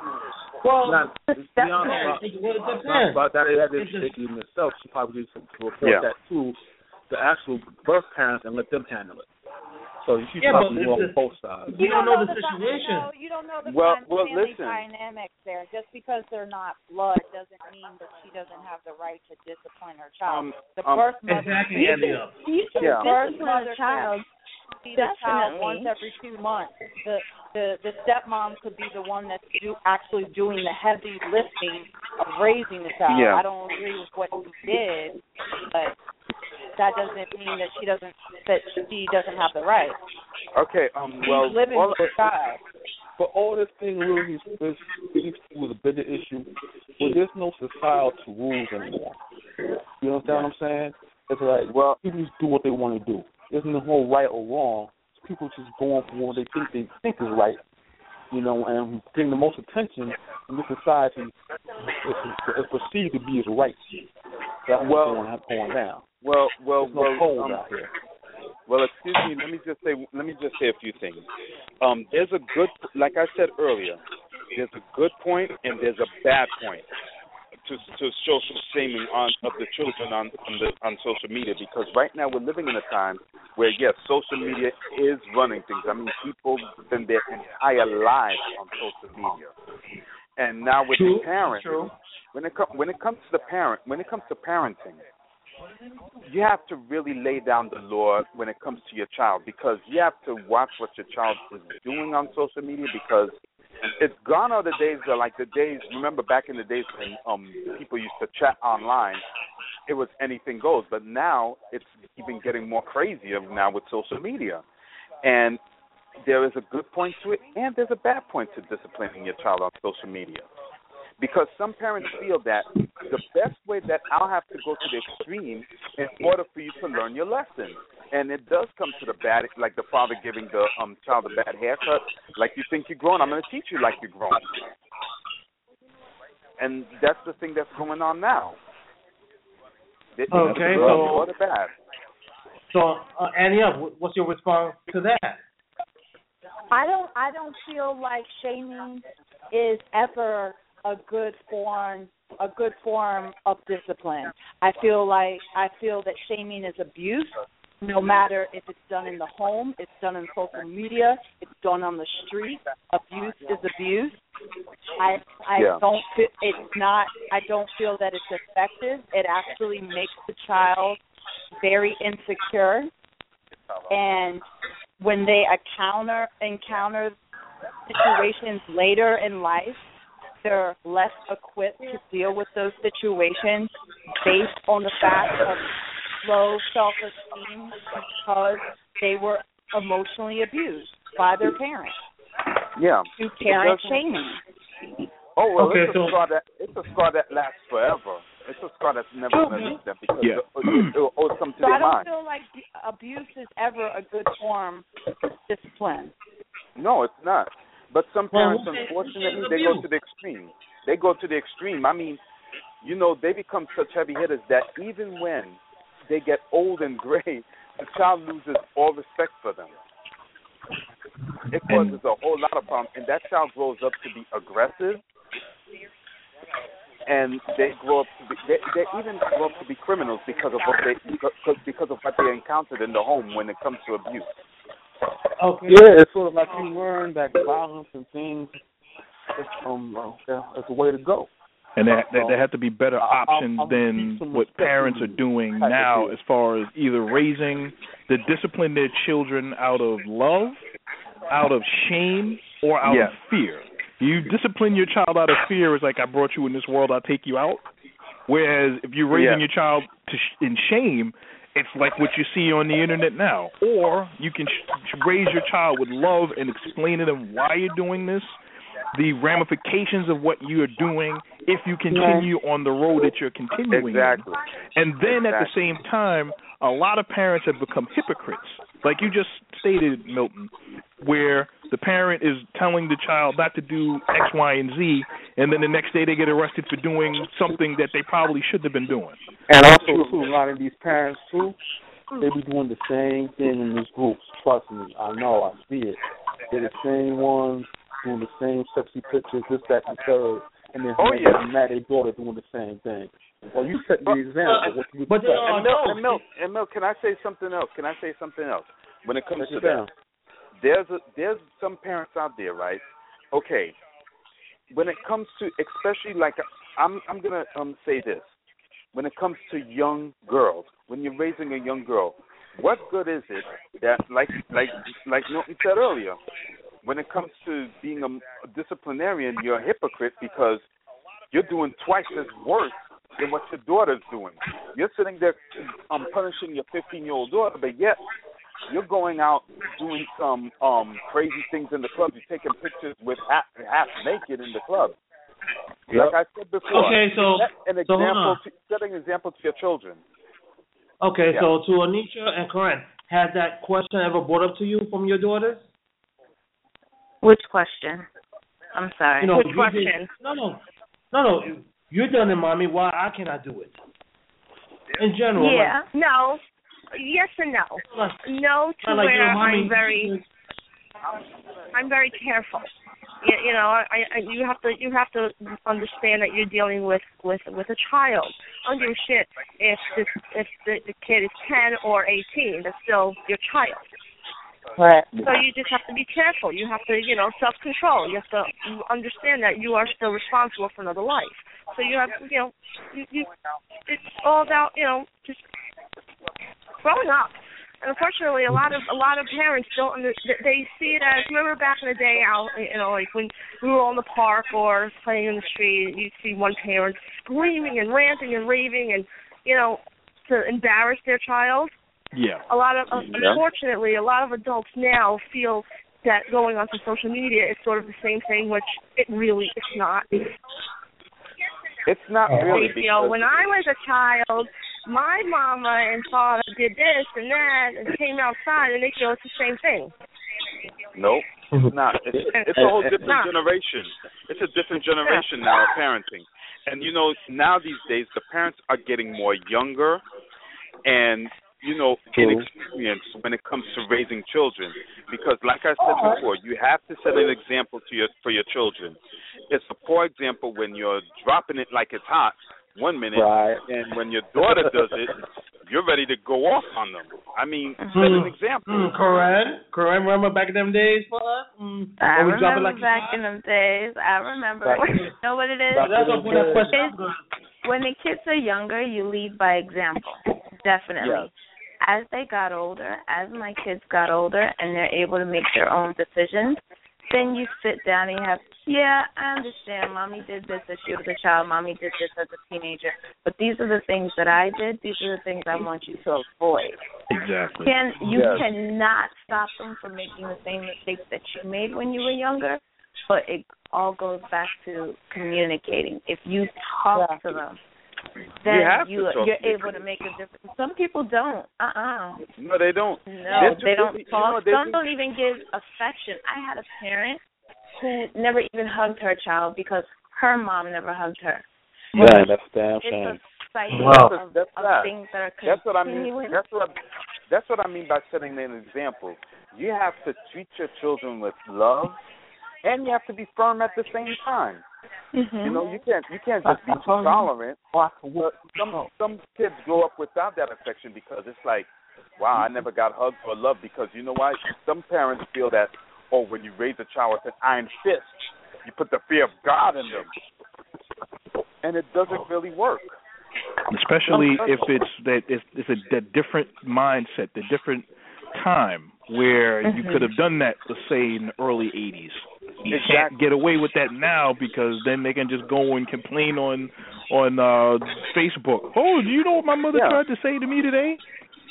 Well, not, to be honest about, it, well, it not depends. about that. They had this It sticky in itself. She probably needs to report Yeah. that to the actual birth parents and let them handle it. So she's Yeah, but probably it's on just- both sides. You don't know the the situation. No, you don't know the Well- kind well, family listen. dynamics there. Just because they're not blood doesn't mean that she doesn't have the right to discipline her child. Um, the um, birth mother, Exactly, Andy. You can Yeah. birth discipline mother a child. see the child Definitely. once every two months. The the the stepmom could be the one that's do, actually doing the heavy lifting of raising the child. Yeah. I don't agree with what you did, but that doesn't mean that she doesn't that she doesn't have the right. Okay. Um. Well. She's living all, with the child. But all this thing really is, is speaks to a bigger issue. Well, there's no societal rules anymore. You understand what I'm saying? It's like, well, people just do what they want to do. There's no whole right or wrong. People just go on for what they think they think is right, you know, and bring the most attention in this society is, is perceived to be as right. That's Well- what's going, going down. Well. Well. There's no well. cold Um, out here. Well, excuse me. Let me just say. Let me just say a few things. Um, there's a good, like I said earlier, there's a good point and there's a bad point to to social shaming on of the children on on, the, on social media, because right now we're living in a time where yes, social media is running things. I mean, people spend their entire lives on social media, and now with True, the parents, true. when it com- when it comes to the parent, when it comes to parenting, you have to really lay down the law when it comes to your child, because you have to watch what your child is doing on social media, because it's gone are the days that like the days remember back in the days when um people used to chat online, it was anything goes, but now it's even getting more crazier now with social media. And there is a good point to it and there's a bad point to disciplining your child on social media. Because some parents feel that the best way that I'll have to go to the extreme in order for you to learn your lesson. And it does come to the bad, like the father giving the um child a bad haircut. Like, you think you're grown, I'm going to teach you like you're grown. And that's the thing that's going on now. It, Okay, it's so- good or the bad. So, uh, Annie, up. What's your response to that? I don't I don't feel like shaming is ever a good form a good form of discipline. I feel like I feel that shaming is abuse, no matter if it's done in the home, it's done in social media, it's done on the street. Abuse is abuse. I I Yeah. don't feel it's not I don't feel that it's effective. It actually makes the child very insecure, and when they encounter encounter situations later in life, they're less equipped to deal with those situations based on the fact of low self-esteem because they were emotionally abused by their parents. Yeah. To parent It doesn't- shaming. Oh, well, Okay, it's, a so- scar that, it's a scar that lasts forever. It's a scar that's never going to leave them because Yeah. it, it, it will owe something to So I their don't mind. feel like abuse is ever a good form of discipline. No, it's not. But some Well, parents, who said- unfortunately, who said they go abuse? to the extreme. They go to the extreme. I mean, you know, they become such heavy hitters that even when they get old and gray, the child loses all respect for them. It And- causes a whole lot of problems, and that child grows up to be aggressive, and they grow up to be, they, they even grow up to be criminals because of what they because, because of what they encountered in the home when it comes to abuse. Okay. Yeah, it's sort of like you learn that violence and things is um uh, yeah, is the way to go. And there, there, there have to be better I'll- options I'll than keep some what respect parents in are you doing type of now deal. as far as either raising to discipline their children out of love, out of shame, or out Yeah. of fear. You discipline your child out of fear, it's like, I brought you in this world, I'll take you out. Whereas if you're raising Yeah. your child to sh- in shame, it's like what you see on the internet now. Or you can sh- raise your child with love and explain to them why you're doing this, the ramifications of what you are doing if you continue on the road that you're continuing Exactly. in. And then at the Exactly. same time, a lot of parents have become hypocrites, like you just stated, Milton, where the parent is telling the child not to do X, Y, and Z, and then the next day they get arrested for doing something that they probably shouldn't have been doing. And also, too, a lot of these parents, too, they be doing the same thing in these groups. Trust me, I know, I see it. They're the same ones doing the same sexy pictures, this, that, and third, and then Oh, yeah. mad their daughter doing the same thing. Well, you set the example. What you But expect? there are And Mil, no. and Mil, and Mil, can I say something else? Can I say something else? When it comes Break to it that, down. there's a, there's some parents out there, right? Okay, when it comes to, especially like I'm I'm gonna um say this, when it comes to young girls, when you're raising a young girl, what good is it that like like like Milton said earlier, when it comes to being a disciplinarian, you're a hypocrite because you're doing twice as worse than what your daughter's doing. You're sitting there um, punishing your fifteen-year-old daughter, but yet you're going out doing some um, crazy things in the club. You're taking pictures with half, half naked in the club. Yep. Like I said before, Okay, so- set an so hold example. on. To, set an example to your children. Okay, Yeah. so to Anisha and Corinne, has that question ever brought up to you from your daughters? Which question? I'm sorry. You know, Which you question? did- no, no, no, no. You're done it, mommy. Why I cannot do it? In general, Yeah. No. Yes and no. Like, No to like, like, where yo, mommy, I'm very I'm very careful. You, you know, I, I you have to you have to understand that you're dealing with with with a child. I don't give a shit if this if the, the kid is ten or eighteen. That's still your child. Right. So you just have to be careful. You have to, you know, self-control. You have to understand that you are still responsible for another life. So you have, you know, you, you it's all about, you know, just growing up. And unfortunately, a lot of a lot of parents don't under, they see it as, remember back in the day, out, you know, like when we were all in the park or playing in the street, you'd see one parent screaming and ranting and raving and, you know, to embarrass their child. Yeah. A lot of, uh, unfortunately, a lot of adults now feel that going onto social media is sort of the same thing, which it really is not. It's not really They feel, because when I was a child, my mama and father did this and that and came outside, and they feel it's the same thing. nope, it's not. It's, it's a whole different Nah. generation. It's a different generation now of parenting. And, you know, now these days the parents are getting more younger and, you know, inexperienced when it comes to raising children. Because, like I said before, you have to set an example to your for your children. It's a poor example when you're dropping it like it's hot one minute, Right. and when your daughter does it, you're ready to go off on them. I mean, set an example. Mm, Corinne, Corinne, remember back in them days for us? Mm, I when we drop it remember like back it's in them days. I remember. Back- You know what it is? hot? That's what that question. Kids, when the kids are younger, you lead by example. Definitely. Yes. As they got older, as my kids got older and they're able to make their own decisions, then you sit down and you have, yeah, I understand. Mommy did this as she was a child. Mommy did this as a teenager. But these are the things that I did. These are the things I want you to avoid. Exactly. Can you Yes. cannot stop them from making the same mistakes that you made when you were younger, but it all goes back to communicating. If you talk to them, then You have to you, talk you're to them. able to make a difference. Some people don't. Uh-uh. No, they don't. No, They're too they don't busy- you talk. know, they're Some too- don't even give affection. I had a parent who never even hugged her child because her mom never hugged her. Man, that's a damn It's shame. a cycle Wow. of, That's of that. things that are That's what I mean. continuing. That's what I, that's what I mean by setting an example. You have to treat your children with love, and you have to be firm at the same time. Mm-hmm. You know, you can't you can't just be too tolerant. But some some kids grow up without that affection because it's like, wow, I never got hugged or loved because you know why? Some parents feel that, oh, when you raise a child with an iron fist, you put the fear of God in them, and it doesn't really work. Especially if it's that it's, it's a that different mindset, the different time where you Mhm. could have done that, let's say, in the early eighties. You Exactly. can't get away with that now because then they can just go and complain on on uh, Facebook. Oh, do you know what my mother Yeah. tried to say to me today?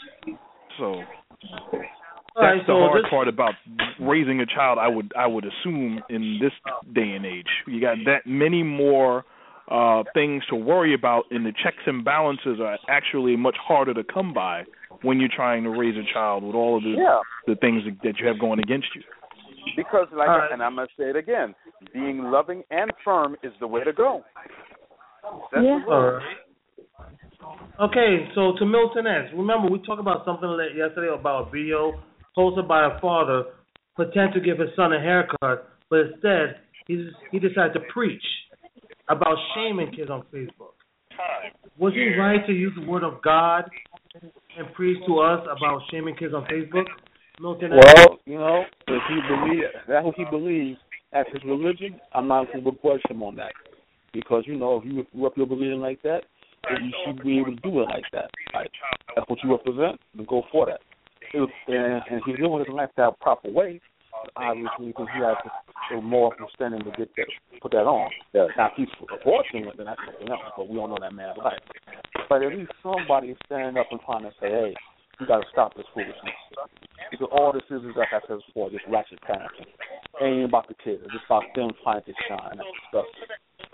So All that's right, the so hard this- part about raising a child. I would I would assume in this day and age, you got that many more uh, things to worry about, and the checks and balances are actually much harder to come by when you're trying to raise a child with all of the Yeah. the things that you have going against you. Because, like, All right. and I'm going to say it again, being loving and firm is the way to go. That's Yeah. the All way. right. Okay, so to Milton S. Remember, we talked about something like yesterday about a video posted by a father pretend to give his son a haircut but instead he he decided to preach about shaming kids on Facebook. Was he right to use the word of God and preach to us about shaming kids on Facebook? Milton, well, you know, if he believes that's what he believes as his religion, I'm not going to begrudge him on that. Because, you know, if you grew up your religion like that, then you should be able to do it like that. Like, that's what you represent, then go for that. If, and, and he's living his life that proper way, obviously, because he has a more understanding to get that, put that on. Yeah. Now, if he's abortion, then that's something else, but we don't know that man's life. But at least somebody is standing up and trying to say, hey, you got to stop this foolishness. Because all this is is, like I said before, just ratchet parenting. It ain't about the kids. It's just about them trying to shine. That's disgusting.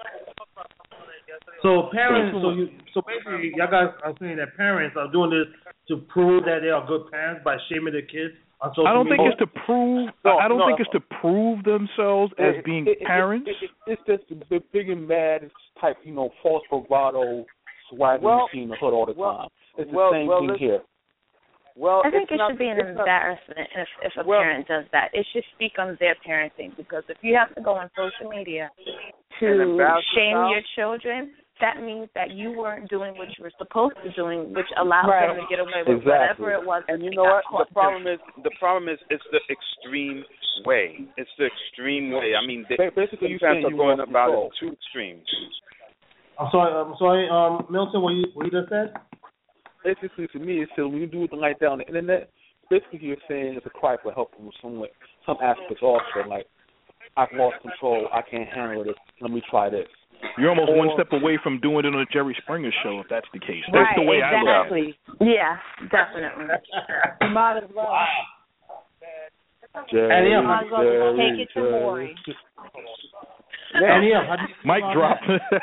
So parents, so you, so basically, y'all guys are saying that parents are doing this to prove that they are good parents by shaming their kids on social media. I don't think it's to prove. No, I don't no, think it's to prove themselves as it, being it, it, parents. It, it, it, it's just the big and mad type, you know, false bravado, swagger well, machine the hood all the well, time. It's the well, same well, thing here. Well, I think it not, should be an embarrassment if, if a well, parent does that. It should speak on their parenting, because if you have to go on social media to shame your children, that means that you weren't doing what you were supposed to be doing, which allowed right. them to get away with exactly. whatever it was. And you know what? The problem is, the problem is, it's the extreme way. It's the extreme way. I mean, they, basically, you parents are you going about control. it too extreme. I'm sorry, I'm sorry, um, Milton, what you what you just said? Basically, to me, it's still when you do it like that on the internet, basically you're saying it's a cry for help from some way, some aspects also. Like, I've lost control, I can't handle it. Let me try this. You're almost or, one step away from doing it on a Jerry Springer show, if that's the case. That's right, the way exactly. I look at it. Yeah, definitely. Might as well. Jerry, Annie, Might as well Jerry, take it to Maury. Annie, how do you feel Mic about drop.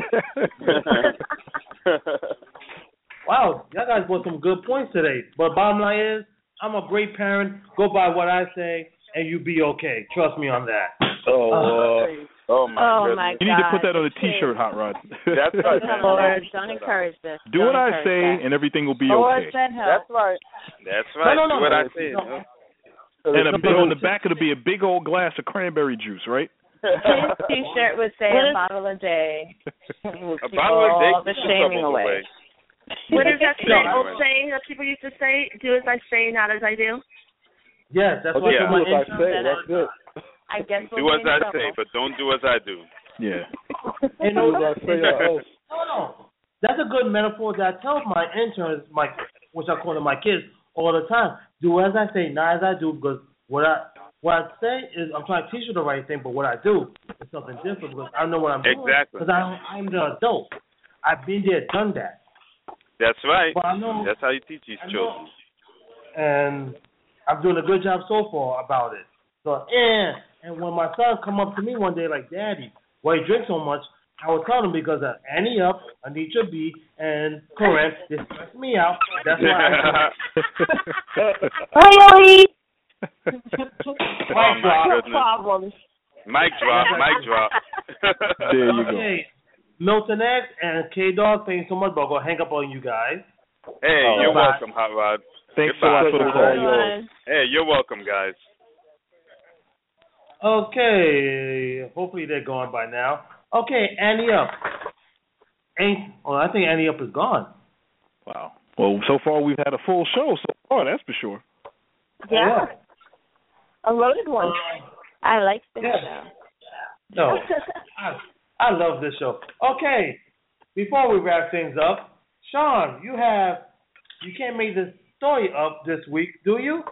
that? Wow, y'all guys brought some good points today. But bottom line is, I'm a great parent. Go by what I say, and you be okay. Trust me on that. Oh, uh, oh my oh goodness. my You need to put God. that on a T-shirt, Hot Rod. That's right, man. Lord, don't encourage this. Do don't what I say, that. and everything will be Lord, okay. send help. That's right. That's right. No, no, no, Do what no. I say. No. And a big, on the back it'll be a big old glass of cranberry juice, right? His T-shirt would say a bottle a day. A bottle a day all the keeps shaming trouble away. What is that No. old saying that people used to say? Do as I say, not as I do. Yes, that's what Yeah. my do as I intern say, said. that's good. I guess we'll Do be as in I trouble. say, but don't do as I do. Yeah. Hey, no, Do as I say, or else. no, no. That's a good metaphor that I tell my interns, my which I call them my kids, all the time. Do as I say, not as I do, because what I what I say is I'm trying to teach you the right thing, but what I do is something different because I know what I'm doing. Exactly. Because I'm I'm the adult. I've been there, done that. That's right. But I know, That's how you teach these I children. know. And I'm doing a good job so far about it. So and and when my son come up to me one day like, Daddy, why you drink so much? I will tell him because of Annie Up, Anitra B, and Corinne, they stress me out. That's why I Hi, Oh my goodness. Problems. Mic drop, mic drop. There you go. Okay, Milton X and K Dog, thank you so much, but I'll go hang up on you guys. Hey, Oh, you're bye. welcome, Hot Rod. Thanks a Goodbye. lot for the call. Hey, you're welcome, guys. Okay, hopefully they're gone by now. Okay, Annie Up. Ain't, well, I think Annie Up is gone. Wow. Well, so far we've had a full show so far, that's for sure. Yeah. A loaded one. I like this Yeah. show. No, I, I love this show. Okay, before we wrap things up, Sean, you have, you can't make this story up this week, do you?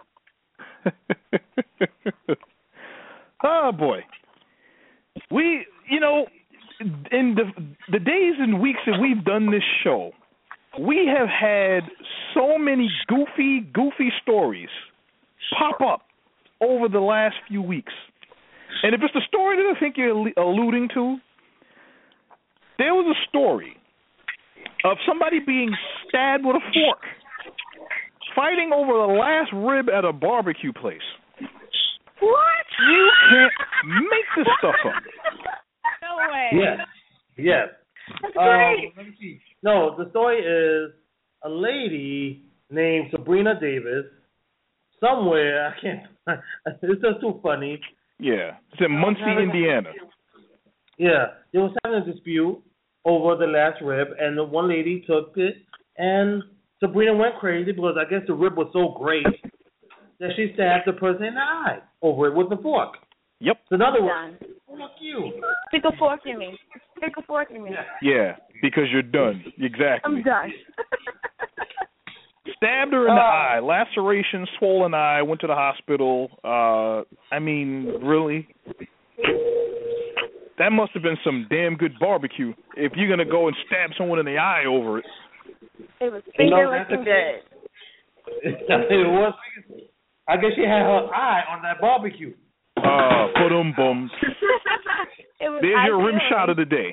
Oh boy, we, you know, in the the days and weeks that we've done this show, we have had so many goofy, goofy stories pop up over the last few weeks. And if it's the story that I think you're alluding to, there was a story of somebody being stabbed with a fork, fighting over the last rib at a barbecue place. What? You can't make this stuff up. No way. Yes, yes. That's Um, great. let me see. No, the story is a lady named Sabrina Davis. Somewhere, I can't, it's just too funny. Yeah, it's in Muncie, Indiana. Yeah, they was having a dispute over the last rib, and the one lady took it, and Sabrina went crazy because I guess the rib was so great that she stabbed the person in the eye over it with the fork. Yep. So in other words, fuck you. Stick a fork in me. Stick a fork in me. Yeah, because you're done. Exactly. I'm done. Stabbed her in the uh, eye, laceration, swollen eye, went to the hospital. Uh, I mean, really? That must have been some damn good barbecue if you're going to go and stab someone in the eye over it. It was finger looking good. It was. I guess she had her eye on that barbecue. Uh, put 'em bum. There's your rim shot of the day.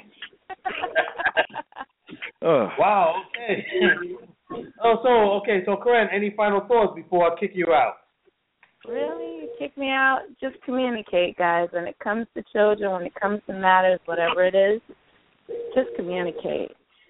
uh. Wow, okay. Oh, so, okay, so, Corinne, any final thoughts before I kick you out? Really? You kick me out? Just communicate, guys. When it comes to children, when it comes to matters, whatever it is, just communicate.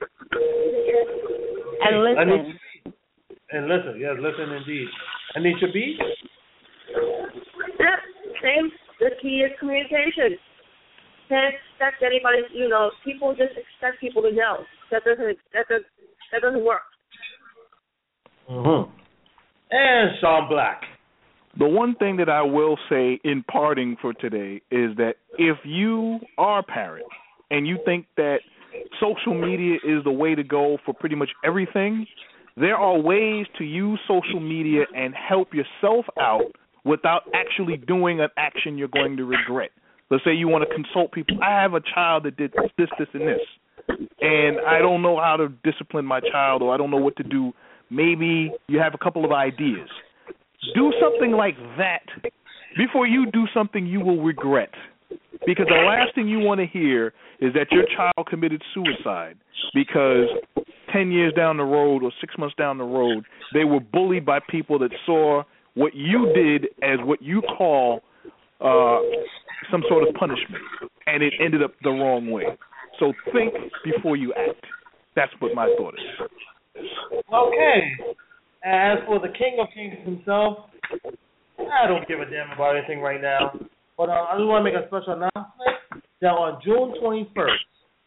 And listen. And listen, yes, listen indeed. Anisha B? Yeah, same. The key is communication. Can't expect anybody, you know, people just expect people to know. That doesn't, that doesn't, that doesn't work. Mm-hmm. And Sean Black. The one thing that I will say in parting for today is that if you are a parent and you think that social media is the way to go for pretty much everything, there are ways to use social media and help yourself out without actually doing an action you're going to regret. Let's say you want to consult people. I have a child that did this, this, and this, and I don't know how to discipline my child, or I don't know what to do. Maybe you have a couple of ideas. Do something like that before you do something you will regret. Because the last thing you want to hear is that your child committed suicide because ten years down the road or six months down the road, they were bullied by people that saw what you did as what you call uh, some sort of punishment, and it ended up the wrong way. So think before you act. That's what my thought is. Okay. As for the King of Kings himself, I don't give a damn about anything right now. But uh, I just want to make a special announcement that on June twenty-first,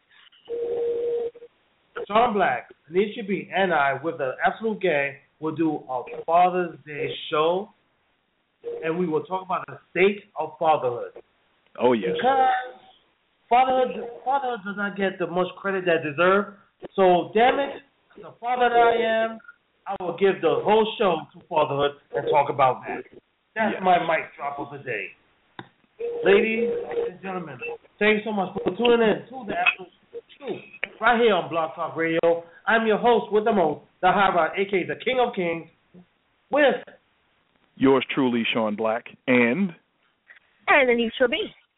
Sean Black, Anisha B, and I, with the Absolute Gang, will do a Father's Day show, and we will talk about the state of fatherhood. Oh, yes. Because fatherhood, fatherhood does not get the much credit that it deserves. So, damn it, the father that I am, I will give the whole show to fatherhood and talk about that. That's yes. my mic drop of the day. Ladies and gentlemen, thank you so much for tuning in to the Absolute Truth right here on Blog Talk Radio. I'm your host with the most, the Harvard, a k a the King of Kings, with yours truly, Sean Black, and and Anisha B.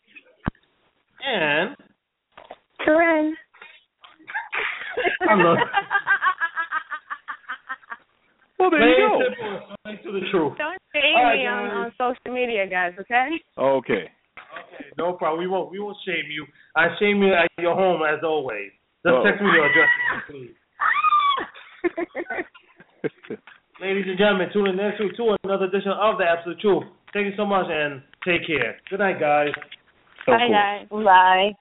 And Corinne. I love it. Well, there Plain you go. Simple, and to the truth. Don't shame right, me on, on social media, guys, okay? Okay. Okay, no problem. We won't we won't shame you. I shame you at your home as always. Just oh. text me your address, please. Ladies and gentlemen, tune in next week to another edition of The Absolute Truth. Thank you so much and take care. Good night, guys. Bye, guys. Bye.